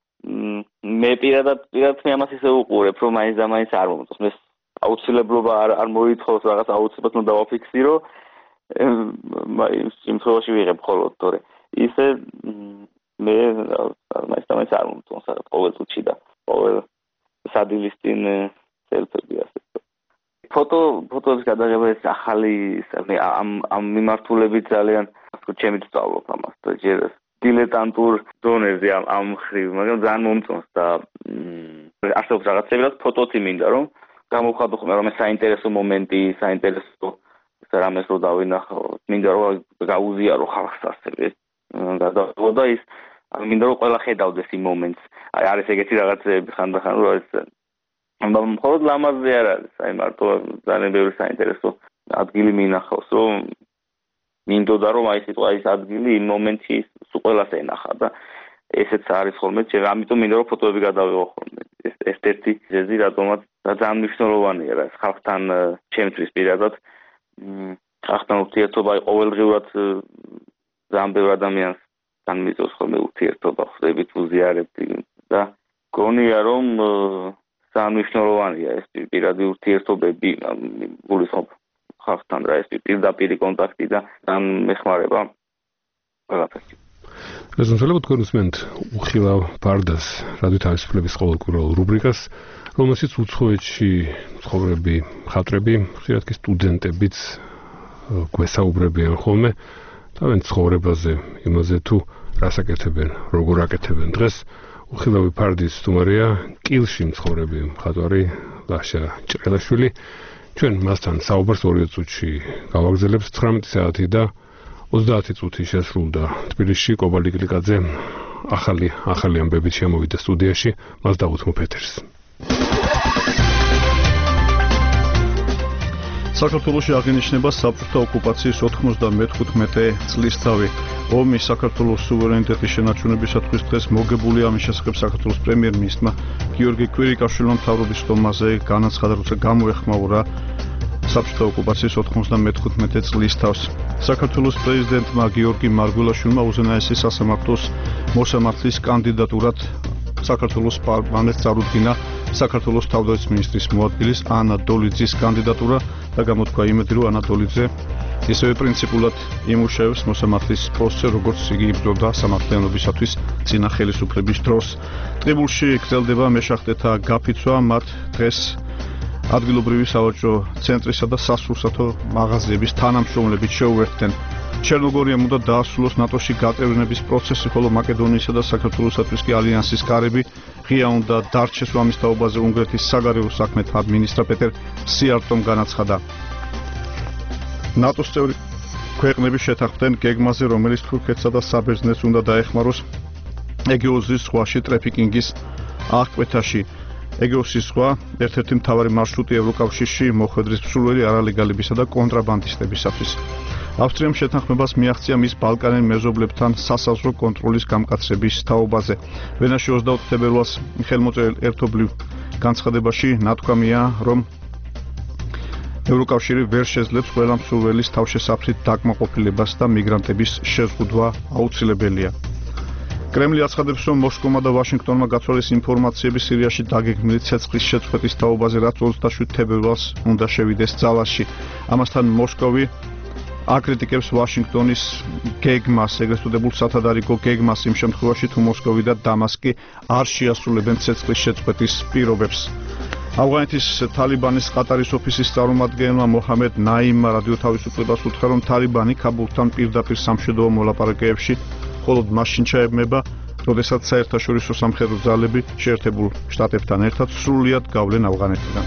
მე პირადად პირადად მე ამას ისე უყურებ, რომ მაინც და მაინც არ მომწონს. მე აუცილებლობა არ არ მოითხოვს რაღაც აუცილებლად უნდა დავაფიქსირო. იმ შემთხვევაში ვიღებ ხოლმე, თორე ისე მე მაინც და მაინც არ მომწონს რაღაც ყოველ წუთში და ყოველ სადილის წინ selfie-ები ასე. ფოტო ფოტოების გადაღება ეს ახალი ამ ამ მიმართულებით ძალიან ასე ჩემი სწავლობ ამას და ჯერ დილეტანტურ დონეზე ამ ამ ხრივ, მაგრამ ძალიან მომწონს და არსებობს რაღაცები, რაც ფოტოთი მინდა რომ გამოვხატო ხოლმე რომ ეს საინტერესო მომენტი, საინტერესო რამეს რო დავინახო, მინდა რომ გაუზიარო ხალხს ასე ეს გადავიღო და ის მინდა რომ ყველა ხედავდეს იმ მომენტს. აი არის ეგეთი რაღაცები ხანდახან რომ ეს მხოლოდ ლამაზი არ არის, აი მარტო ძალიან ბევრი საინტერესო ადგილი მინახავს, რომ მინდოდა რომ აი სიტყვა ის ადგილი იმ მომენტში ყველას ენახა და ესეც არის ხოლმე, ამიტომ მინდა რომ ფოტოები გადავიღო ხოლმე. ეს ერთ-ერთი ძეზი რატომაც ძალიან მნიშვნელოვანია რა, ხალხთან ჩემთვის პირადად ხალხთან ურთიერთობა ყოველდღიურად ძალიან ბევრ ადამიანს განმიწევს ხოლმე ურთიერთობა, ხვდებით, უზიარებთ და გონია რომ ძალიან მნიშვნელოვანია ეს პირადი ურთიერთობები, გულისხმობ ხალხთან რა ეს პირდაპირი კონტაქტი და ძალიან მეხმარება ყველაფერში. ეს შეიძლება თქვენ უსმენთ უხილავ ბარდას რადიო თავისუფლების ყოველკვირეულ რუბრიკას, რომელშიც უცხოეთში მცხოვრები მხატვრები, ხშირად კი სტუდენტებიც გვესაუბრებიან ხოლმე თავენ ცხოვრებაზე, იმაზე თუ რას აკეთებენ, როგორ აკეთებენ. დღეს უხილავი ფარდის სტუმარია კილში მცხოვრები მხატვარი ლაშა ჭრელაშვილი. ჩვენ მასთან საუბარს ორი წუთში გავაგრძელებთ. ცხრამეტი საათი და ოცდაათი წუთი შესრულდა თბილისში. კობალტ გლიკაძე ახალი ახალი ამბებით შემოვიდა სტუდიაში. მას დავუთმობ ეთერს. საქართველოში აღინიშნება საბჭოთა ოკუპაციის ოთხმოცდამეხუთმეტე წლისთავი. ომი საქართველოს სუვერენიტეტის შენარჩუნებისათვის დღეს მოგებული ამის შესახებ საქართველოს პრემიერ-მინისტრმა გიორგი კვირიკაშვილმა მთავრობის ხომაზე განაცხადა, როცა გამოეხმაურა საბჭოთა ოკუპაციის ოთხმოცდამეთხუთმეტე წლის თავს. საქართველოს პრეზიდენტმა გიორგი მარგველაშვილმა უზენაესი სასამართლოს მოსამართლის კანდიდატურად საქართველოს პარლამენტს წარუდგინა საქართველოს თავდაცვის მინისტრის მოადგილის ანა დოლიძის კანდიდატურა და გამოთქვა იმედი, რომ ანა დოლიძე ისევე პრინციპულად იმუშავებს მოსამართლის პოსტზე, როგორც იგი იბრძოდა სამართლიანობისათვის წინა ხელისუფლების დროს. ტყიბულში გრძელდება მეშახტეთა გაფიცვა, მათ დღეს ადგილობრივი სავაჭრო ცენტრისა და სასურსათო მაღაზიების თანამშრომლებით შეუერთდნენ. ჩერნოგორიამ უნდა დაასრულოს ნატოში გაწევრიანების პროცესი, ხოლო მაკედონიისა და საქართველოსათვის კი ალიანსის კარები. ღია უნდა დარჩეს ამის თაობაზე უნგრეთის საგარეო საქმეთა მინისტრ პეტერ სიარტომ განაცხადა. ნატოს წევრი ქვეყნები შეთანხმდნენ გეგმაზე, რომელიც თურქეთსა და საბერძნეთს უნდა დაეხმაროს ეგეოსის ზღვაში ტრაფიკინგის აღკვეთაში. ეგეოსის ზღვა ერთ-ერთი მთავარი მარშრუტი ევროკავშირში მოხვედრის მსურველი არალეგალებისა და კონტრაბანდისტებისათვის. ავსტრიამ შეთანხმებას მიაღწია მის ბალკანელ მეზობლებთან სასაზღვრო კონტროლის გამკაცრების თაობაზე. ვენაში ოცდაოთხ თებერვალს ხელმოწერილ ერთობლივ განცხადებაში ნათქვამია, რომ ევროკავშირი ვერ შეძლებს ყველა მსურველის თავშესაფრით დაკმაყოფილებას და მიგრანტების შეზღუდვა აუცილებელია. კრემლი აცხადებს, რომ მოსკოვმა და ვაშინგტონმა გაცვალეს ინფორმაციები სირიაში დაგეგმილი ცეცხლის შეწყვეტის თაობაზე, რაც ოცდაშვიდ თებერვალს უნდა შევიდეს ძალაში. ამასთან მოსკოვი აკრიტიკებს ვაშინგტონის გეგმას, ეგრეთ წოდებულ სათადარიგო გეგმას იმ შემთხვევაში, თუ მოსკოვი და დამასკი არ შეასრულებენ ცეცხლის შეწყვეტის პირობებს. ავღანეთის თალიბანის ყატარის ოფისის წარმომადგენელმა მოჰამედ ნაიმმა რადიო თავისუფლებას უთხრა, რომ თალიბანი ქაბულთან პირდაპირ სამშვიდობო მოლაპარაკებებში მხოლოდ მაშინ ჩაებმება, როდესაც საერთაშორისო სამხედრო ძალები შეერთებულ შტატებთან ერთად სრულად გავლენ ავღანეთიდან.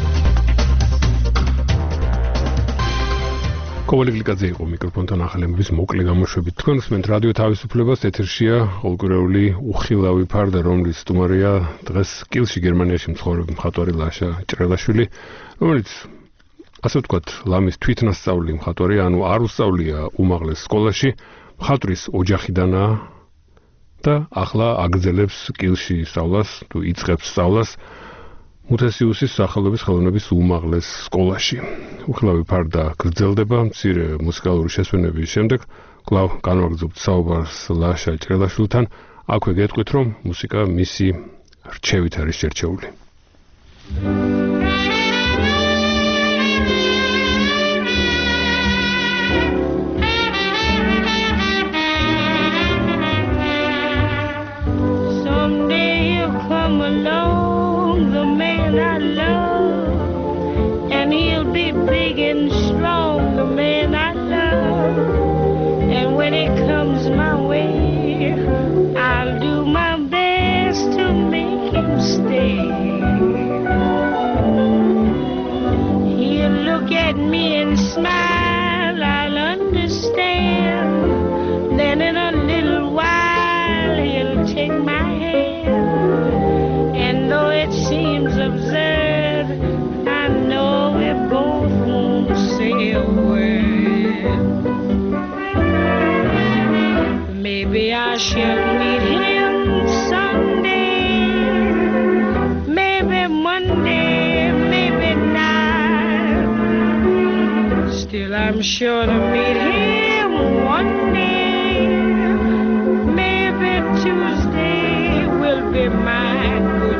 კოვალიგლიკაძე იყო მიკროფონთან ახალემების მოკლე გამოშვებით. თქვენ უსმენთ რადიო თავისუფლებას, ეთერშია ყოველკვირეული უხილავი ფარდა, რომლის სტუმარია დღეს კილში გერმანიაში მცხოვრები მხატვარი ლაშა ჭრელაშვილი, რომელიც ასე ვთქვათ, ლამის თვითნასწავლი მხატვარი, ანუ არ უსწავლია უმაღლეს სკოლაში, მხატვრის ოჯახიდანაა და ახლა აგრძელებს კილში სწავლას, თუ იწყებს სწავლას მუთესიუსის სახელობის ხელოვნების უმაღლეს სკოლაში. უხილავი ფარდა გრძელდება მცირე მუსიკალური შესვენების შემდეგ. კვლავ განვაგრძობთ საუბარს ლაშა ჭრელაშვილთან. აქვე გეტყვით, რომ მუსიკა მისი რჩევით არის შერჩეული. I love, and he'll be big and strong, the man I love. And when it comes my way, I'll do my best to make him stay. He'll look at me and smile, I'll understand. Then in a little while he'll take my hand. And though it seems absurd, I know we both won't say a word. Maybe I shall meet him someday, maybe Monday, maybe not. Still I'm sure to meet him one day. Maybe Tuesday will be mine.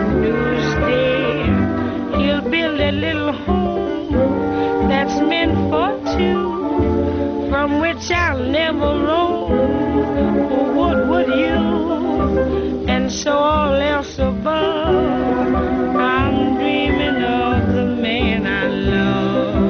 Build a little home that's meant for two, from which I'll never roam. Oh, what would you? And so all else above, I'm dreaming of the man I love.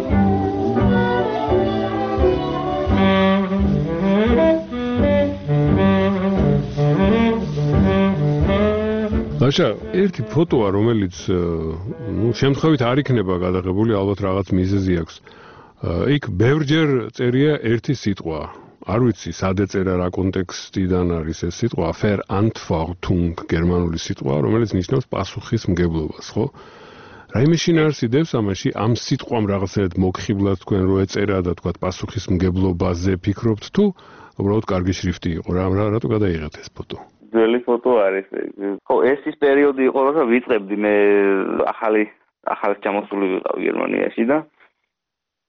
ლაშა, ერთი ფოტოა, რომელიც ნუ შემთხვევით არ იქნება გადაღებული, ალბათ რაღაც მიზეზი აქვს. იქ ბევრჯერ წერია ერთი სიტყვა. არ ვიცი, სად ეწერა, რა კონტექსტიდან არის ეს სიტყვა, Verantwortung, გერმანული სიტყვა, რომელიც ნიშნავს პასუხისმგებლობას, ხო? რაიმე შინაარსი დევს ამაში, ამ სიტყვამ რაღაცნაირად მოგხიბლად თქვენ რო ეწერა და თქვა პასუხისმგებლობაზე ფიქრობთ თუ უბრალოდ კარგი შრიფტი იყო, რა რატო გადაიღეთ ეს ფოტო? ძველი ფოტო არის. ხო, ეს ის პერიოდი იყო, როცა ვიწყებდი მე ახალი ახალ ჩამოსული ვიყავ გერმანიაში და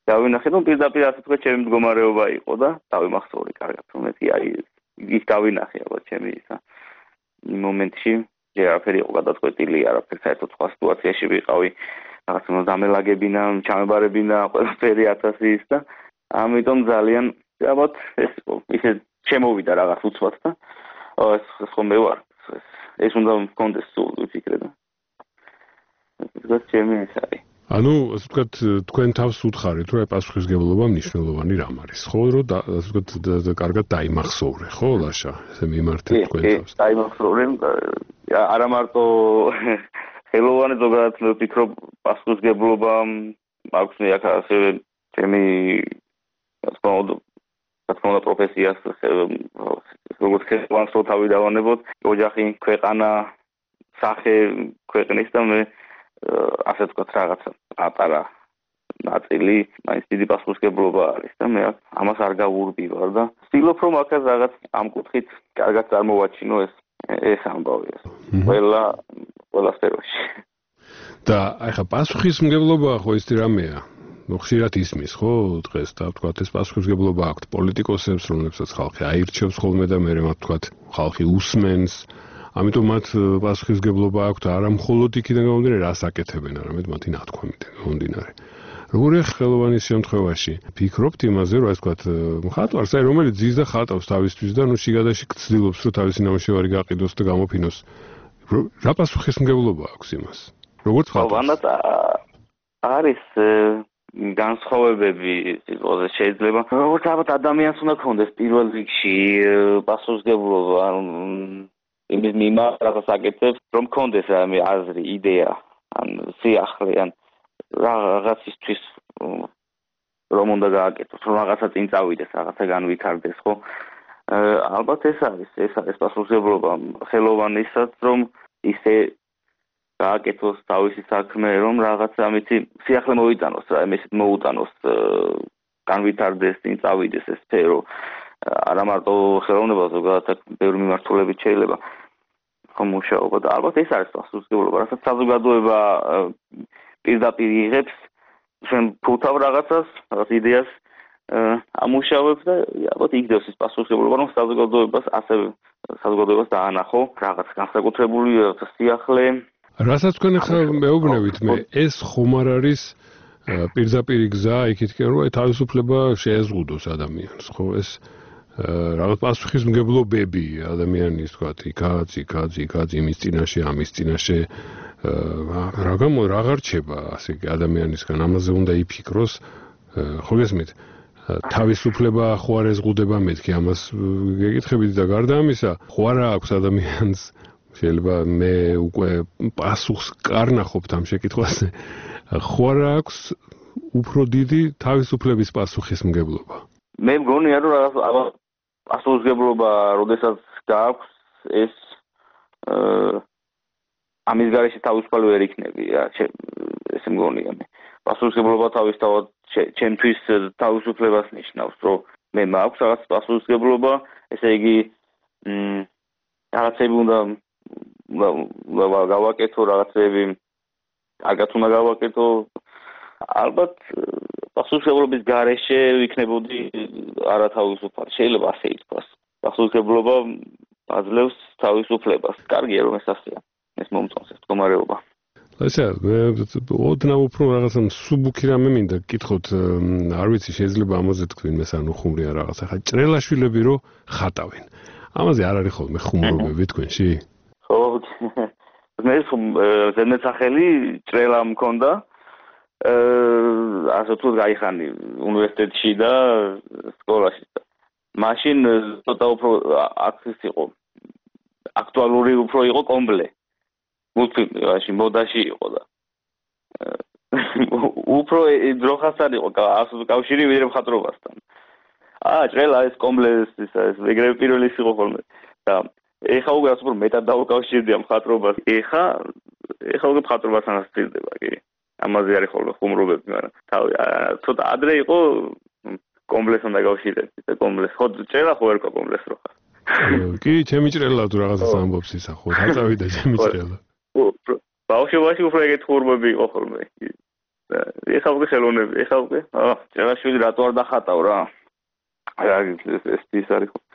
დავინახე, რომ პირდაპირ ასე თქვა ჩემი მდგომარეობა იყო და დავიმახსოვრე კარგად, რომ მე აი ის დავინახე ალბათ ჩემი ისა იმ მომენტში ჯერ არაფერი იყო გადაწყვეტილი, არაფერი საერთოდ სხვა სიტუაციაში ვიყავი, რაღაც უნდა დამელაგებინა, ჩამებარებინა ყველაფერი ათასი ის და ამიტომ ძალიან ალბათ ეს ისე შემოვიდა რაღაც უცბად და ეს ხომ მე ვარ ეს უნდა მქონდეს სულ ვიფიქრე და ეს ჩემი ის არის. ანუ ასე ვთქვათ, თქვენ თავს უთხარით, რომ პასუხისმგებლობა მნიშვნელოვანი რამ არის, ხო, რომ ასე ვთქვათ, კარგად დაიმახსოვრე, ხო, ლაშა, ესე მიმართეთ თქვენ თავს. კი, დაიმახსოვრე, არა მარტო ხელოვანი ზოგადად მე ვფიქრობ, პასუხისმგებლობა აქვს მე აქ ასევე ჩემი ასე ვთქვათ, პროფესიას, როგორც ხელოვანს თავი დავანებოთ, ოჯახი, ქვეყანა, სახე ქვეყნის და მე ასე ვთქვათ, რაღაცა პატარა ნაწილი, მაინც დიდი პასუხისმგებლობა არის და მე ამას არ გავურბივარ და ვცდილობ რომ აქაც რაღაც ამ კუთხით კარგად წარმოვაჩინო ეს ეს ამბავი ეს ყველა ყველა სფეროში. და აი ხა პასუხისმგებლობა ხო ის რამეა? ნუ ხშირად ისმის ხო დღეს და ვთქვათ ეს პასუხისმგებლობა აქვს პოლიტიკოსებს, რომლებსაც ხალხი აირჩევს ხოლმე და მე მათ ვთქვათ ხალხი უსმენს. ამიტომ მათ პასუხისმგებლობა აქვთ არა მხოლოდ იქიდან გამომდინარე, რას აკეთებენ, არამედ მათი ნათქვამიდან გამომდინარე. როგორი ხელოვანის შემთხვევაში ფიქრობთ იმაზე, რომ ასე ვთქვათ, მხატვარს, აი რომელიც ძის და ხატავს თავისთვის და ნუ შიგადაში ცდილობს, რომ თავისი ნამუშევარი გაყიდოს და გამოფინოს. რა პასუხისმგებლობა აქვს იმას? როგორც ხატავს? არის განსხვავებები სიტყვაზე შეიძლება. როგორც ალბათ ადამიანს უნდა ქონდეს პირველ რიგში პასუხისმგებლობა, იმის მიმართ რაღაც აკეთებს, რომ კონდეს რამე აზრი, იდეა, ან სიახლე, ან რაღაცისთვის რომ უნდა გააკეთოს, რომ რაღაცა წინ წავიდეს, რაღაცა განვითარდეს, ხო? ალბათ ეს არის, ეს არის პასუხისმგებლობა ხელოვანისაც, რომ ისე გააკეთოს თავისი საქმე, რომ რაღაცა ამითი სიახლე მოიტანოს, რა იმისით მოუტანოს, განვითარდეს, წინ წავიდეს ეს სფერო. არა მარტო ხელოვნება, ზოგადად ბევრი მიმართულებით შეიძლება ხომ მუშაობა და ალბათ ეს არის პასუხისმგებლობა, რასაც საზოგადოება პირდაპირ იღებს, ჩვენ ფუთავ რაღაცას, რაღაც იდეას ამუშავებს და ალბათ იგდევს ის პასუხისმგებლობა, რომ საზოგადოებას ასევე საზოგადოებას დაანახო რაღაც განსაკუთრებული რაღაცა სიახლე. რასაც თქვენ ახლა მეუბნებით მე, ეს ხომ არ არის პირდაპირ გზა იქითკენ, რომ თავისუფლება შეეზღუდოს ადამიანს, ხო ეს რაღაც პასუხისმგებლობები ადამიანის თქვათ იქაც, იქაც, იქაც იმის წინაშე, ამის წინაშე რა გამო რა გარჩება ასე ადამიანისგან ამაზე უნდა იფიქროს ხო გესმით თავისუფლება ხო არ ეზღუდება მეთქი ამას გეკითხებით და გარდა ამისა ხო არა აქვს ადამიანს შეიძლება მე უკვე პასუხს კარნახობთ ამ შეკითხვაზე ხო არა აქვს უფრო დიდი თავისუფლების პასუხისმგებლობა მე მგონია რომ რაღაც პასუხისმგებლობა როდესაც გააქვს ეს ამის გარეშე თავისუფალი ვერ იქნები რა ესე მგონია მე პასუხისმგებლობა თავისთავად ჩემთვის თავისუფლებას ნიშნავს რომ მე მაქვს რაღაც პასუხისმგებლობა ესე იგი რაღაცები უნდა უნდა გავაკეთო რაღაცები კარგად უნდა გავაკეთო ალბათ პასუხისმგებლობის გარეშე ვიქნებოდი არათავისუფალი შეიძლება ასე ითქვას პასუხისმგებლობა აძლევს თავისუფლებას კარგია რომ ეს ასეა ეს მომწონს ეს მდგომარეობა ლაშა მე ოდნავ უფრო რაღაცა სუბუქი რამე მინდა გკითხოთ არ ვიცი შეიძლება ამაზე თქვენ მე სანუ ხუმრია რაღაცა ხა ჭრელაშვილები რო ხატავენ ამაზე არ არის ხოლმე ხუმრობები თქვენში ხო მე ზედმეტსახელი ჭრელა მქონდა ასე თუ გაიხანი უნივერსიტეტში და სკოლაში მაშინ ცოტა უფრო აქცის იყო აქტუალური უფრო იყო კომბლე მულტიმედიაში მოდაში იყო და უფრო ძროხასთან იყო კავშირი ვიდრე მხატვრობასთან აა ჭრელა ეს კომბლეს ეს ეგრევე პირველი იყო ხოლმე და ეხა უკვე ასე უფრო მეტად დაუკავშირდია მხატვრობას ეხა ეხა უკვე მხატვრობასთან ასწირდება კი ამაზე არის ხოლმე ხუმრობები მაგრამ თავი ცოტა ადრე იყო კომბლესთან დაკავშირებით და კომბლეს ხო ჭრელა ხო ერქვა კომბლეს რო ხარ კი ჩემი ჭრელა თუ რაღაცას ამბობს ისა ხო დაწავიდა ჩემი ჭრელა ბავშვობაში უფრო ეგეთ ხურბები იყო ხოლმე ეხავკი ხელოვნები, ეხავკი. აა, ჭერაშვილი რატო არ დახატავ რა? რა ეს ის არის ხო?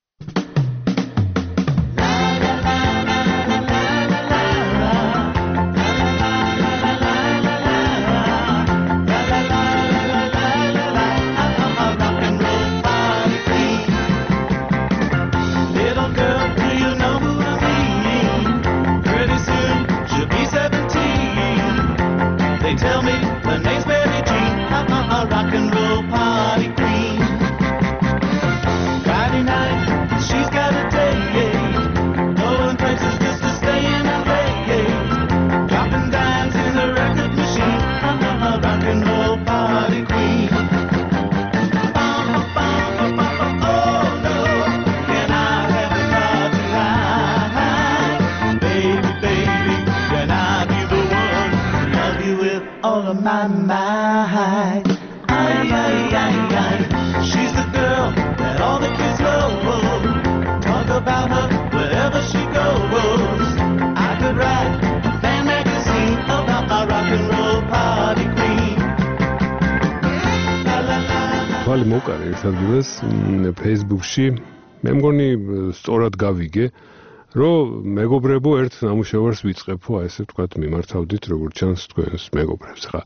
Tell me her name's Mary Jean, I'm a rock and roll party queen. Friday night, she's got a date, going places just to stay in a late, dropping dimes in the record machine, I'm a rock and roll party queen. Oh no, can I have a party line? Baby, baby, can I be the one to love you with all of my might? Ay, ay, ay, ay. She's the girl that all the kids love. Talk about her wherever she goes. I could write a fan magazine about my rock and roll party queen. La la la la. თვალი მოვკარე ერთ ადგილას Facebook-ში მე მგონი სწორად გავიგე რომ მეგობრებო ერთ ნამუშევარს ვიწყებო, აი ესე ვთქვათ, მიმართავდით როგორც ჩანს თქვენს მეგობრებს. ხა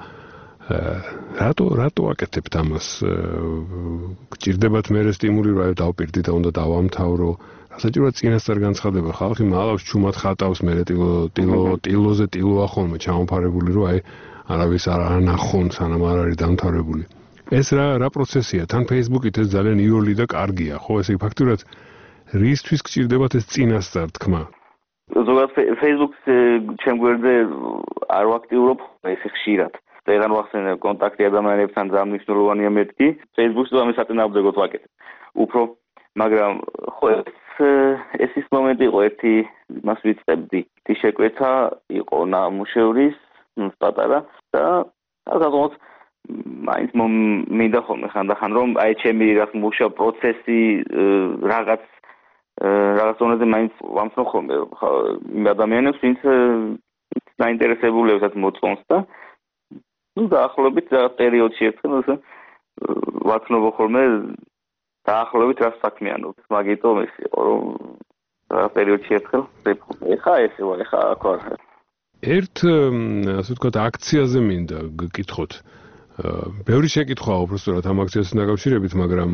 რატო რატო აკეთებთ ამას? გჭირდებათ მე სტიმული რა დავპირდი და უნდა დავამთავრო. საჭიროა წინასწარ განცხადება, ხალხი მალავს ჩუმად ხატავს მე ტილო ტილო ტილოზე ტილოა ხოლმე ჩამოფარებული, რომ აი არავის არ ანახონ სანამ არ არის დამთავრებული. ეს რა რა პროცესია? თან Facebook-ით ეს ძალიან იოლი და კარგია, ხო? ესე ფაქტურად რისთვის გჭირდებათ ეს წინასწარ თქმა? ზოგადად Facebook-ს ჩემ გვერდზე არ ვაქტიურობ, ესე ხშირად. წეგან ვახსენე კონტაქტი ადამიანებთან ძალიან მნიშვნელოვანია მეთქი. Facebook-ს ამის საწინააღმდეგოდ ვაკეთებ. უფრო, მაგრამ ხო ეს ის მომენტი იყო ერთი მას ვიწყებდი. ის შეკვეთა იყო ნამუშევრის პატარა და ალბათ მაინც მინდა ხოლმე ხანდახან რომ აი ჩემი რაღაც მუშა პროცესი რაღაც რაღაც ზონაზე მაინც ვამცნო ხოლმე იმ ადამიანებს ვინც დაინტერესებულებსაც მოწონს და ну დაახლოებით რაღაც პერიოდში ერთხელ ასე ვაცნობ ხოლმე დაახლოებით რა საქმიანობ მაგიტომ ეს იყო რომ რაღაც პერიოდში ერთხელ ეხა ესე ვარ ეხა აქ ვარ ერთ ასე ვთქვათ აქციაზე მინდა გკითხოთ ბევრი შეკითხვაა უბრალოდ ამ აქციასთან დაკავშირებით, მაგრამ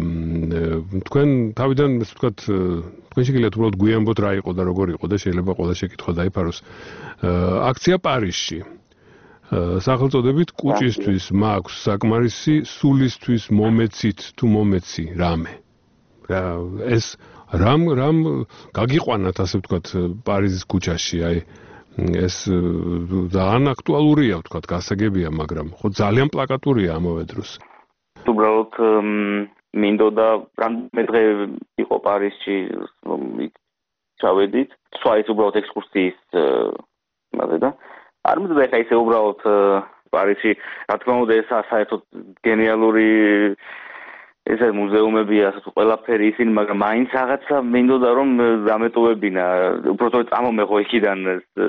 თქვენ თავიდან ასე ვთქვათ თქვენ შეგიძლიათ უბრალოდ გვიანბოთ რა იყო და როგორ იყო და შეიძლება ყველა შეკითხვა დაიფაროს. აქცია პარიზში. სახელწოდებით კუჭისთვის მაქვს საკმარისი სულისთვის მომეცით თუ მომეცი რამე. ეს რამ რამ გაგიყვანათ ასე ვთქვათ პარიზის ქუჩაში, აი ეს ძალიან აქტუალურია, ვთქვათ, გასაგებია, მაგრამ ხო ძალიან პლაკატურია ამავე დროს. უბრალოდ მინდოდა რამდენიმე დღე იყო პარიზში, ჩავედით, სვაიც უბრალოდ ექსკურსიის მასე და არ მინდოდა ეხა ისე უბრალოდ პარიზში, რა თქმა უნდა, ეს საერთოდ გენიალური ეს მუზეუმებია, ასე თუ ყველაფერი ისინი, მაგრამ მაინც რაღაცა მინდოდა რომ დამეტოვებინა, უბრალოდ წამომეღო იქიდან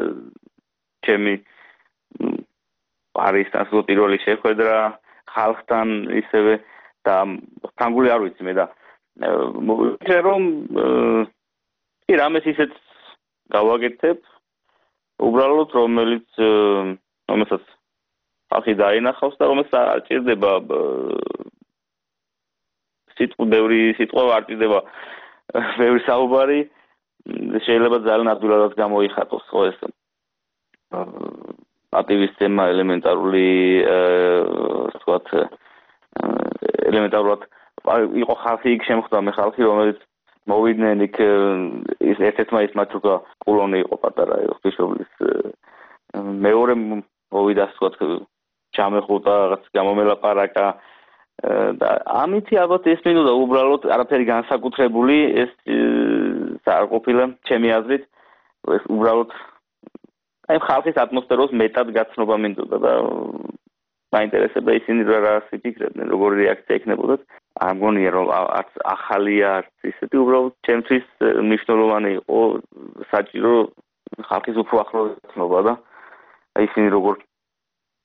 ჩემი პარიზთან სულ პირველი შეხვედრა ხალხთან ისევე და ფრანგული არ ვიცი მე და მოვიწყე რომ კი რამეს ისეთ გავაკეთებ უბრალოდ რომელიც რომელსაც ხალხი დაინახავს და რომელსაც არ ჭირდება სიტყვა ბევრი სიტყვა არ ჭირდება ბევრი საუბარი შეიძლება ძალიან ადვილადაც გამოიხატოს ხო ეს ატივის თემა ელემენტარული ვთქვათ ელემენტარულად იყო ხალხი იქ შემხვდა მე ხალხი რომელიც მოვიდნენ იქ ის ერთ-ერთმა ის მათ უკვე კულონი იყო პატარა ღვთისმშობლის მეორე მოვიდა ვთქვათ ჩამეხუტა რაღაც გამომელაპარაკა და ამითი ალბათ ეს მინდოდა უბრალოდ არაფერი განსაკუთრებული ეს არ ყოფილა ჩემი აზრით ეს უბრალოდ აი ხალხის ატმოსფეროს მეტად გაცნობა მინდოდა და მაინტერესებდა ისინი რა სიფიქრებდნენ როგორი რეაქცია იქნებოდათ არ მგონია რომ არც ახალია არც ისეთი უბრალოდ ჩემთვის მნიშვნელოვანი იყო საჭირო ხალხის უფრო ახლო გაცნობა და აი ისინი როგორ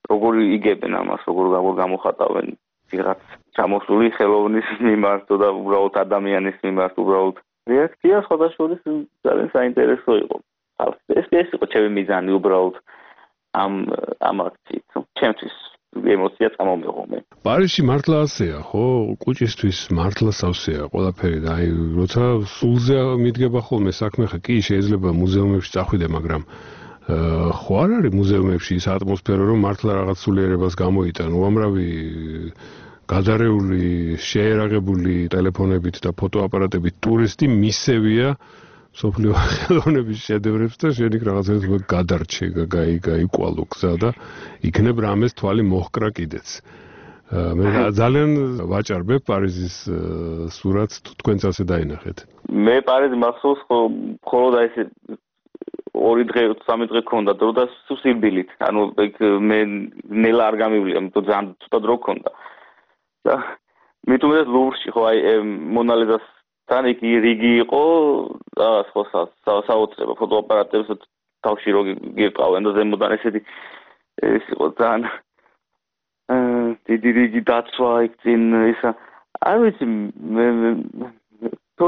როგორ იგებენ ამას, როგორ გამოხატავენ ვიღაც ჩამოსული ხელოვნის მიმართ და უბრალოდ ადამიანის მიმართ, უბრალოდ რეაქცია სხვადასხვა ძალიან საინტერესო იყო. ეს ეს იყო ჩემი მიზანი უბრალოდ ამ ამ აქციით. ჩემთვის ემოცია წამომიღო მე. პარიზში მართლა ასეა, ხო? კუჭისთვის მართლა სავსეა ყველაფერი და აი როცა სულზე მიდგება ხოლმე საქმე, ხა კი შეიძლება მუზეუმებში წახვიდე, მაგრამ ხო არ არის მუზეუმებში ის ატმოსფერო, რომ მართლა რაღაც სულიერებას გამოიტან, უამრავი გადარეული, შეერაღებული ტელეფონებით და ფოტოაპარატებით ტურისტი მისევია სოფლიო ხელოვნების შედევრებს და შენ იქ რაღაცა გადარჩე, გაიკვალო გზა და იქნებ რამეს თვალი მოჰკრა კიდეც. მე ძალიან ვაჭარბებ პარიზის სურათს, თქვენც ასე დაინახეთ. მე პარიზი მახსოვს მხოლოდ აი ეს ორი დღე, სამი დღე ქონდა დრო და სუსიბილით. ანუ მე ნელა არ გამივლია, იმიტომ ძალიან ცოტა დრო ქონდა. და მithumedes ლუვრში ხო აი მონალიზას თან იქ რიგი იყო რაღაც ხო საოცრება ფოტოაპარატებს თავში რო გიყავენ და ზემოდან ესეთი ეს იყო ძალიან დიდი რიგი დაცვა იქ წინ ისა არ ვიცი მე თო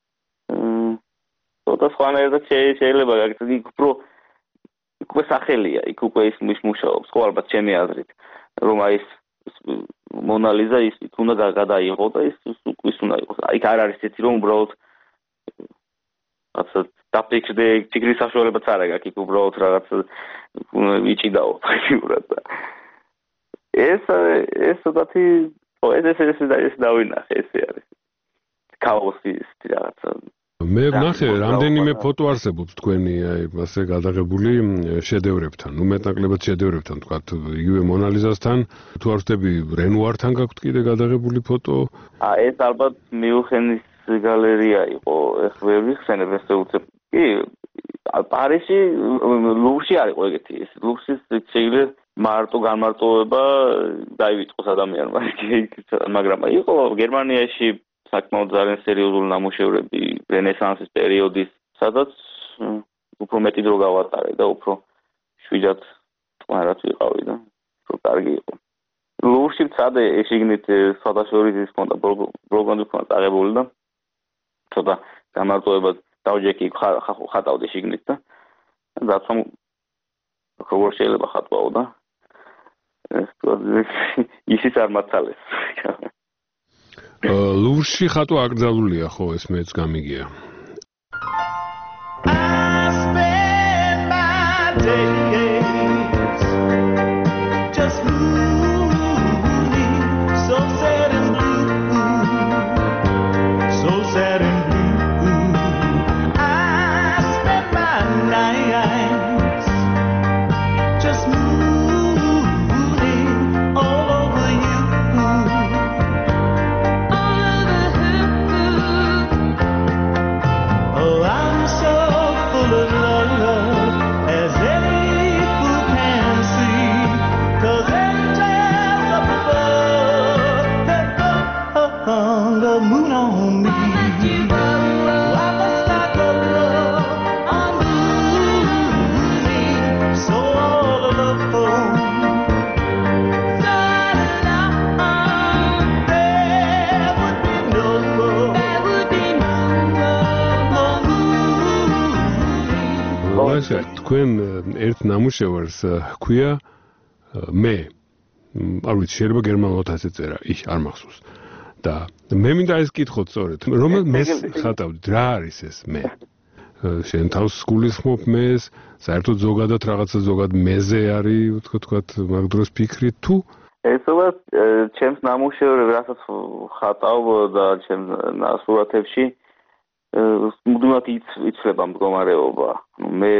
თო სხვანაირად შეიძლება გაკეთდეს იქ უფრო უკვე სახელია იქ უკვე ის მუშაობს ხო ალბათ ჩემი აზრით რომ აი ეს მონალიზა ის უნდა გადაიღო და ის ის უნდა იყოს. იქ არ არის ისეთი რომ უბრალოდ რაღაცა დაფიქსდე ტიგრის საშუალებაც არ აქვს იქ უბრალოდ რაღაც ვიჭიდაო ფაქტიურად. ეს ეს ცოტათი ეს ეს ეს ეს დავინახე ესე არის. ქაოსი ის რაღაცა მე ვნახე რამდენიმე ფოტო არსებობს თქვენი აი ასე გადაღებული შედევრებთან, ნუ მეტნაკლებად შედევრებთან, თქვათ იგივე მონალიზასთან, თუ არ ვთქვი რენუართან გაქვთ კიდე გადაღებული ფოტო? აა ეს ალბათ მიუხენის გალერეა იყო, ეხლა ვერ ვიხსენებ ესე უცებ. კი, პარიზში ლუვრში არ იყო ეგეთი, ეს ლუვრში შეიძლება მარტო განმარტოვება დაივიწყოს ადამიანმა, მაგრამ იყო გერმანიაში საკმაოდ ძალიან სერიოზული ნამუშევრები რენესანსის პერიოდის, სადაც უფრო მეტი დრო გავატარე და უფრო შვიდად თვალად ვიყავი და უფრო კარგი იყო. ლუვრში მცადე შიგნით სხვადასხვა ის ქონდა ბლოგონდი ქონდა აღებული და ცოტა გამარტოება დავჯექი ხატავდი შიგნით და დაცვამ როგორ შეიძლება ხატვაო და ისიც არ მაცალეს. ლუვრში ხატვა აკრძალულია ხო ეს მეც გამიგია. თქვენ ერთ ნამუშევარს ჰქვია მე არ ვიცი შეიძლება გერმანულად ასე წერა ის არ მახსოვს და მე მინდა ეს კითხოთ სწორედ რომელ მეს ხატავდით რა არის ეს მე შენ თავს გულისხმობ მეს საერთოდ ზოგადად რაღაცა ზოგად მეზე არის თქვათ მაგ დროს ფიქრით თუ ესოვა ჩემს ნამუშევრებს რასაც ხატავ და ჩემს სურათებში მუდმივად იცვლება მდგომარეობა მე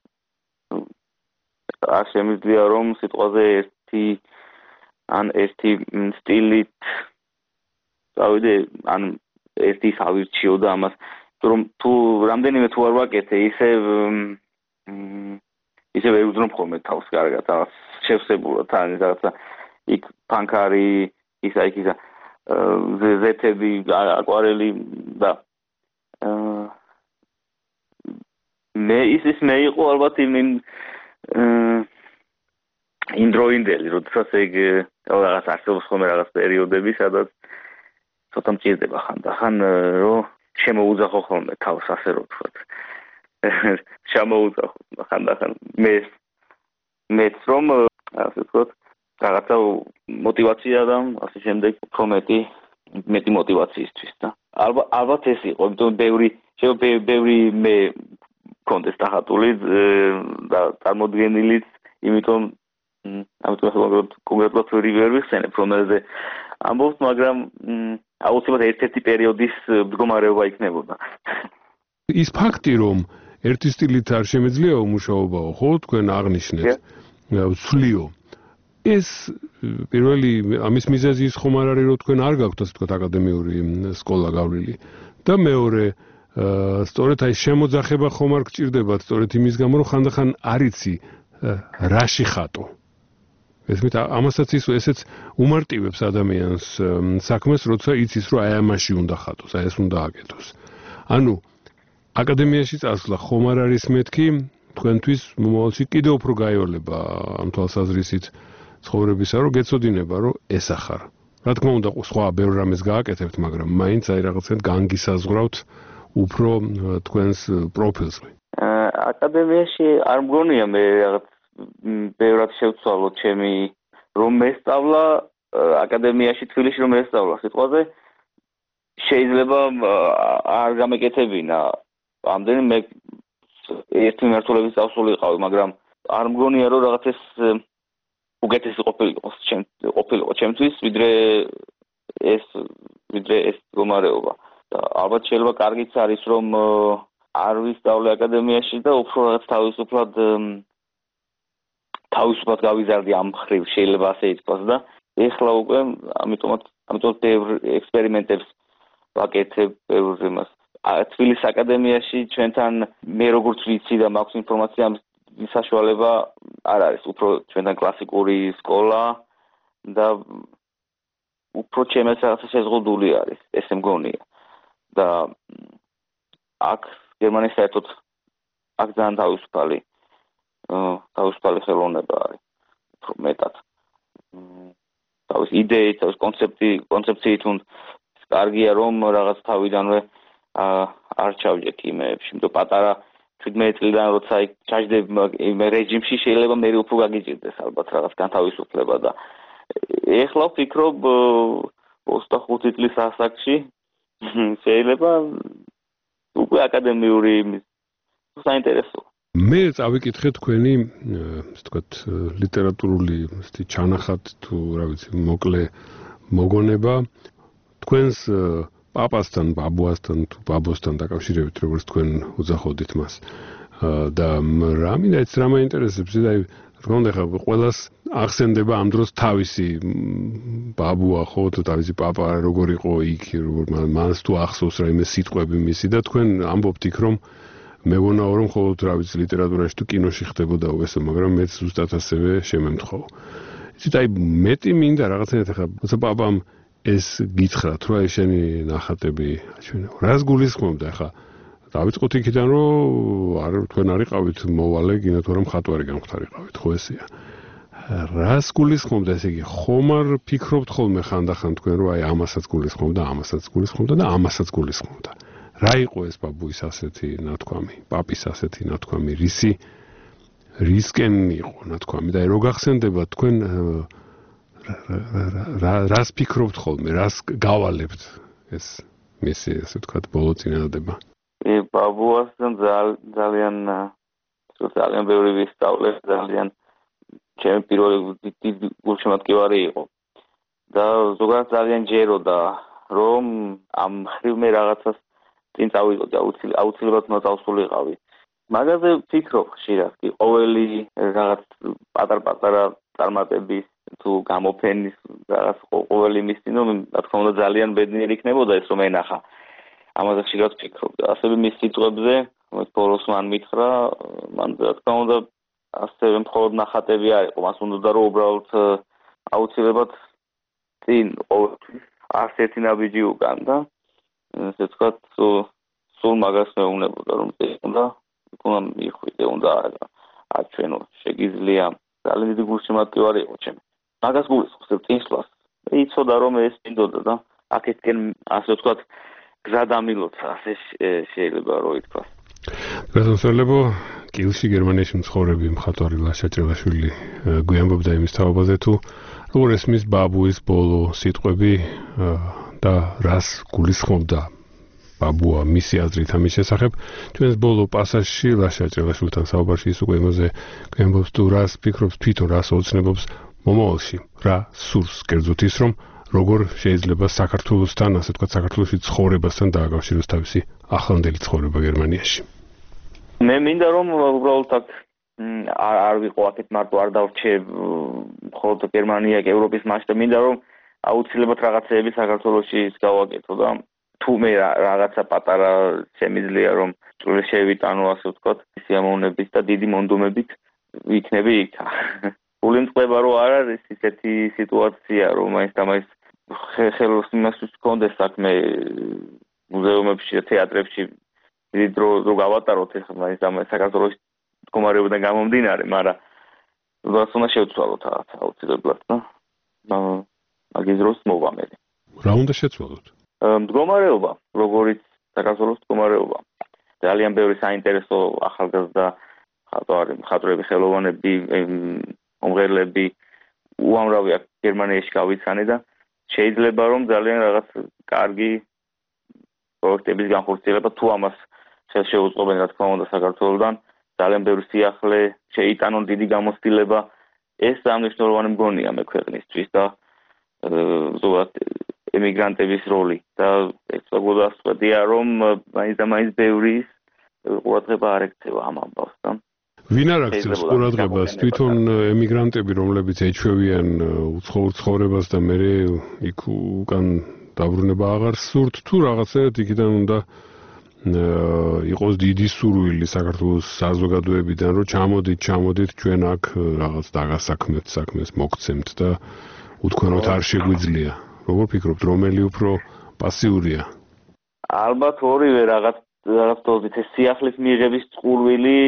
არ შემიძლია რომ სიტყვაზე ერთი ან ერთი სტილით წავიდე ან ერთი ავირჩიო და ამას რომ თუ რამდენიმე თუ არ ვაკეთე ისე ისე ვერ ვძნობ ხოლმე თავს კარგად რაღაც შევსებულად ან რაღაცა იქ ფანქარი ისა იქ ისა ზეთები აკვარელი და მე ის ის მე იყო ალბათ იმ იმდროინდელი, როდესაც ეგ რაღაც არსებობს ხოლმე რაღაც პერიოდები, სადაც ცოტა მჭირდება ხანდახან რომ შემოუძახო ხოლმე თავს, ასე რომ ვთქვათ. შემოუძახო ხანდახან მე მეც რომ ასე ვთქვათ, რაღაცა мотивация და ასე შემდეგ უფრო მეტი მეტი мотивациისთვის და ალბათ ალბათ ეს იყო, იმიტომ ბევრი შეიძლება ბევრი მე კონტესტ ახატული და წარმოდგენილიც, იმიტომ ამიტომ კონკრეტულად ვერ ვიხსენებ, რომელზე ამბობთ, მაგრამ აუცილებლად ერთ-ერთი პერიოდის მდგომარეობა იქნებოდა. ის ფაქტი, რომ ერთი სტილით არ შემეძლია უმუშაობაო, ხო, თქვენ აღნიშნეთ, ვცვლიო. ეს პირველი ამის მიზეზი ის ხომ არ არის, რომ თქვენ არ გაქვთ ასე ვთქვათ აკადემიური სკოლა გავლილი და მეორე სწორედ აი შემოძახება ხომ არ გჭირდებათ, სწორედ იმის გამო, რომ ხანდახან არ იცი რაში ხატო. ესმით ამასაც ის ესეც უმარტივებს ადამიანს საქმეს, როცა იცის, რომ აი ამაში უნდა ხატოს, აი ეს უნდა აკეთოს. ანუ აკადემიაში წასვლა ხომ არ არის მეთქი, თქვენთვის მომავალში კიდევ უფრო გაიოლება ამ თვალსაზრისით ცხოვრებისა, რომ გეცოდინება, რომ ეს ახარ. რა თქმა უნდა, სხვა ბევრ რამეს გააკეთებთ, მაგრამ მაინც აი რაღაცნაირად განგისაზღვრავთ უფრო თქვენს პროფილს. აკადემიაში არ მგონია მე რაღაც ბევრად შევცვალო ჩემი რომ მესწავლა აკადემიაში თბილისში რომ მესწავლა სიტყვაზე შეიძლება არ გამეკეთებინა ამდენი მე ერთი მმართველობის წავსულიყავი, მაგრამ არ მგონია რომ რაღაც ეს უკეთესი ყოფილიყო ჩემ ყოფილიყო ჩემთვის ვიდრე ეს ვიდრე ეს მდგომარეობა და ალბათ შეიძლება კარგიც არის რომ არ ვისწავლე აკადემიაში და უფრო რაღაც თავისუფლად თავისუფლად გავიზარდი ამ მხრივ შეიძლება ასე ითქვას და ეხლა უკვე ამიტომაც ამიტომ ბევრ ექსპერიმენტებს ვაკეთებ ბევრ იმას თბილისის აკადემიაში ჩვენთან მე როგორც ვიცი და მაქვს ინფორმაცია ამ საშუალება არ არის უფრო ჩვენთან კლასიკური სკოლა და უფრო ჩემს რაღაცა შეზღუდული არის ესე მგონია და აქ გერმანიის საერთოდ აქ ძალიან თავისუფალი თავისუფალი ხელოვნება არის უფრო მეტად თავის იდეით, თავის კონცეფცი კონცეფციით უნდა კარგია რომ რაღაც თავიდანვე არ ჩავჯექი იმეებში, იმიტომ პატარა შვიდმეტი წლიდან როცა იქ ჩაჯდები იმ რეჟიმში შეიძლება მე უფრო გაგიჭირდეს ალბათ რაღაც განთავისუფლება და ეხლა ვფიქრობ ოცდახუთი წლის ასაკში შეიძლება უკვე აკადემიური საინტერესო მე წავიკითხე თქვენი ასე ვთქვათ ლიტერატურული ასეთი ჩანახატ თუ რა ვიცი მოკლე მოგონება თქვენს პაპასთან, ბაბუასთან თუ ბაბოსთან დაკავშირებით როგორც თქვენ უძახოდით მას და რა მინდა ეს რა მაინტერესებს და აი რა თქმა უნდა ხა ყველას ახსენდება ამ დროს თავისი ბაბუა ხო თუ თავისი პაპა როგორ იყო იქ როგორ მას თუ ახსოვს რაიმე სიტყვები მისი და თქვენ ამბობთ იქ რომ მეგონაო რომ მხოლოდ რა ვიცი ლიტერატურაში თუ კინოში ხდებოდა უესო მაგრამ მეც ზუსტად ასევე შემემთხოვ იცით აი მეტი მინდა რაღაცნაირად ხა როცა პაპამ ეს გითხრათ რა შენი ნახატები აჩვენე რას გულისხმობდა ხა დავიწყოთ იქიდან რომ არ თქვენ არიყავით მოვალე გინდა თუ რა მხატვარი გამختارიყავით ხო ესეა რას გულისხმობდა ესე იგი ხომ არ ფიქრობთ ხოლმე ხანდახან თქვენ რომ აი ამასაც გულისხმობდა ამასაც გულისხმობდა და ამასაც გულისხმობდა რა იყო ეს ბაბუის ასეთი ნათქვამი პაპის ასეთი ნათქვამი რისი რისკენ იყო ნათქვამი და რო გახსენდება თქვენ რას ფიქრობთ ხოლმე რას გავალებთ ეს მისი ასე ვთქვათ ბოლო წინადადება ე ბაბუასთან ძალიან ძალიან ბევრი ვისწავლე ძალიან ჩემი პირველი გულშემატკივარი იყო და ზოგადად ძალიან ჯეროდა რომ ამ ხრივ მე რაღაცას წინ წავიდოდი აუცილებლად მოწავსულიყავი მაგაზე ვფიქრობ ხშირად კი ყოველი რაღაც პატარ-პატარა წარმატების თუ გამოფენის რაღაც ყოველი მისცინო რა თქმა უნდა ძალიან ბედნიერი იქნებოდა ეს რომ ენახა ამაზე ხშირად ვფიქრობ და ასევე მის სიტყვებზე რომელიც ბოლოს მან მითხრა მან რა თქმა უნდა ასევე მხოლოდ ნახატები არ იყო მას უნდა რომ უბრალოდ აუცილებლად წინ ყოველთვის არც ერთი ნაბიჯი უკან და ესე ვთქვათ სულ მაგას მეუბნებოდა რომ უნდა უნდა მიხვიდე უნდა აჩვენო შეგიძლია ძალიან დიდი გულშემატკივარი იყო ჩემი. მაგას გულისხმობ წინსვლას. იცოდა რომ ეს მინდოდა და აქეთკენ ასე ვთქვათ გზადამილოცა, ასე შეიძლება რო ითქვას. გასასწორებო კილში გერმანიაში მცხოვრები მხატვარი ლაშა ჭრელაშვილი გვიანბობდა იმის თაობაზე თუ როგორ ესმის ბაბუის ბოლო სიტყვები და რას გულისხმობდა ბაბუა მისი აზრით ამის შესახებ. ჩვენს ბოლო პასაჟში ლაშა ჭრელაშვილთან საუბარში ის უკვე იმაზე გვიანბობს თუ რას ფიქრობს თვითონ რას ოცნებობს მომავალში, რა სურს კერძოდ ის რომ როგორ შეიძლება საქართველოსთან, ასე ვთქვათ, საქართველოში ცხოვრებასთან დააკავშიროს თავისი ახლანდელი ცხოვრება გერმანიაში. მე მინდა რომ უბრალოდ აქ არ არ ვიყო აქეთ მარტო არ დავრჩე მხოლოდ გერმანია, ევროპის მასშტაბში, მინდა რომ აუცილებლად რაღაცეები საქართველოში გავაკეთო და თუ მე რაღაცა პატარა შემიძლია რომ წვრილი შევიტანო, ასე ვთქვათ, სიამოვნებით და დიდი მონდომებით ვიქნები იქ. გული მწყება რომ არ არის ისეთი სიტუაცია რომ მაინც და მაინც ხელს იმას ვქონდეს საქმე მუზეუმებში და თეატრებში დიდი დრო დრო გავატაროთ ახლა მაინც და მაინც საქართველოს მდგომარეობიდან გამომდინარე, მაგრამ როდესაც უნდა შევცვალოთ რაღაც აუცილებლად და მაგის დროს მოვამელი. რა უნდა შეცვალოთ? მდგომარეობა, როგორიც საქართველოს მდგომარეობა. ძალიან ბევრი საინტერესო ახალგაზრდა მხატვარი, მხატვრები, ხელოვანები, მომღერლები უამრავია გერმანიაში გავიცანე და შეიძლება რომ ძალიან რაღაც კარგი პროექტების განხორციელება თუ ამას ხელს შეუწყობენ, რა თქმა უნდა, საქართველოსთან ძალიან ბევრი სიახლე შეიტანონ, დიდი გამოცდილება. ეს სამნიშნელოვანი მგონია მე ქვეყნისთვის და ზოგადად ემიგრანტების როლი და ეცვლოდა სწორია რომ მაინც და მაინც ბევრი ყურადღება არ ექცევა ამ ამბავსთან. ვინ არ აქცევს ყურადღებას? თვითონ ემიგრანტები, რომლებიც ეჩვევიან უცხოურ ცხოვრებას და მე იქ უკან დაბრუნება აღარ სურთ, თუ რაღაცა იქიდან უნდა იყოს დიდი სურვილი საქართველოს საზოგადოებიდან, რომ ჩამოდით, ჩამოდით ჩვენ აქ რაღაც დაგასაქმებთ, საქმეს მოგცემთ და უთქვამოთ არ შეგვიძლია. როგორ ფიქრობთ, რომელი უფრო პასიურია? ალბათ ორივე რაღაც რაღაც თორით ეს სიახლის მიღების წყურვილი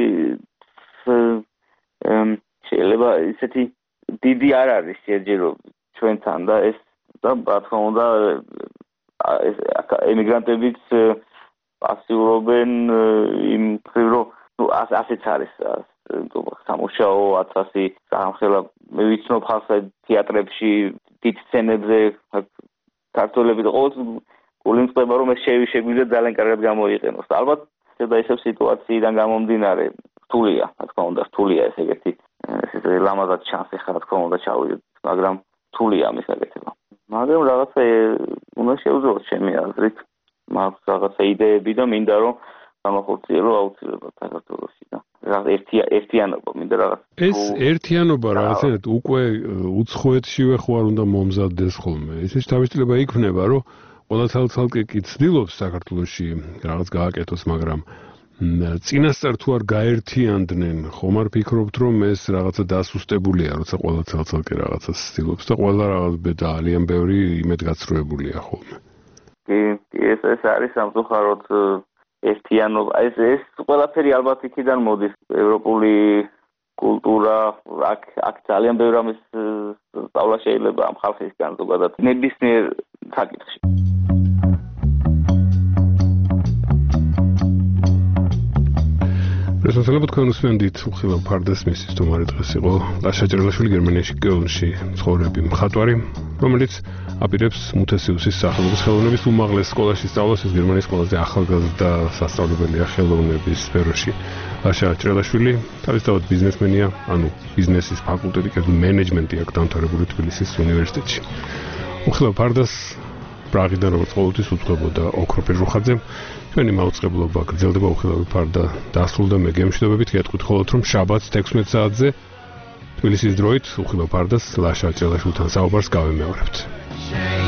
შეიძლება ისეთი დიდი არ არის შეჯერო ჩვენთან და ეს და რა თქმა უნდა ეს ემიგრანტებიც პასიურობენ იმ მხრივ რომ ნუ ასეც არის სამუშაო ათასი სამხელა მე ვიცნობ ხალხს თეატრებში დიდ სცენებზე ქართველები და ყოველთვის გული მწყება რომ ეს შეგვიძლია ძალიან კარგად გამოიყენოს. ალბათ და ისევ სიტუაციიდან გამომდინარე რთულია, რა თქმა უნდა, რთულია ეს ეგეთი ეს ლამაზად ჩანს ახლა რა თქმა უნდა ჩავიდეთ, მაგრამ რთულია ამის გაკეთება. მაგრამ რაღაცა უნდა შევძლოთ ჩემი აზრით, მაქვს რაღაცა იდეები და მინდა რომ გამახორციელო აუცილებლად საქართველოში და რაღაც ერთი ერთიანობა მინდა რაღაც. ეს ერთიანობა რაღაცნაირად უკვე უცხოეთშივე ხო არ უნდა მომზადდეს ხოლმე. ესეც თავისუფლება იქნება, რომ ყველა ცალ-ცალკე კი ცდილობს საქართველოში რაღაც გააკეთოს, მაგრამ წინასწარ თუ არ გაერთიანდნენ, ხომ არ ფიქრობთ, რომ ეს რაღაცა დასუსტებულია, როცა ყველა ცალ-ცალკე რაღაცას ცდილობს და ყველა რაღაც ძალიან ბევრი იმედგაცრუებულია ხოლმე. კი, ეს ეს არის სამწუხაროდ ერთიანობა. ეს ეს ყველაფერი ალბათ იქიდან მოდის. ევროპული კულტურა, აქ აქ ძალიან ბევრი ამის სწავლა შეიძლება ამ ხალხისგან ზოგადად ნებისმიერ საკითხში. შესაძლოა თქვენ უსმენდით უხილავ ფარდას მისის თომარი დღეს იყო ლაშა ჭრელაშვილი გერმანიაში კელნში მცხოვრები მხატვარი, რომელიც აპირებს მუთესიუსის სახელობის ხელოვნების უმაღლეს სკოლაში სწავლას. ეს გერმანიის ყველაზე ახალგაზრდა სასწავლებელია ხელოვნების სფეროში. ლაშა ჭრელაშვილი თავისთავად ბიზნესმენია, ანუ ბიზნესის ფაკულტეტი, კერძოდ მენეჯმენტი აქვს დამთავრებული თბილისის უნივერსიტეტში. უხილავ ფარდას პრაღიდან როგორც ყოველთვის უძღვებოდა ოქრო პირუხაძე. ჩვენი მაუწყებლობა გრძელდება, უხილავი ფარდა დასრულდა, მე გემშვიდობებით გეტყვით ხოლოდ რომ შაბათს თექვსმეტ საათზე თბილისის დროით უხილავ ფარდას ლაშა ჭრელაშვილთან საუბარს გავემეორებთ.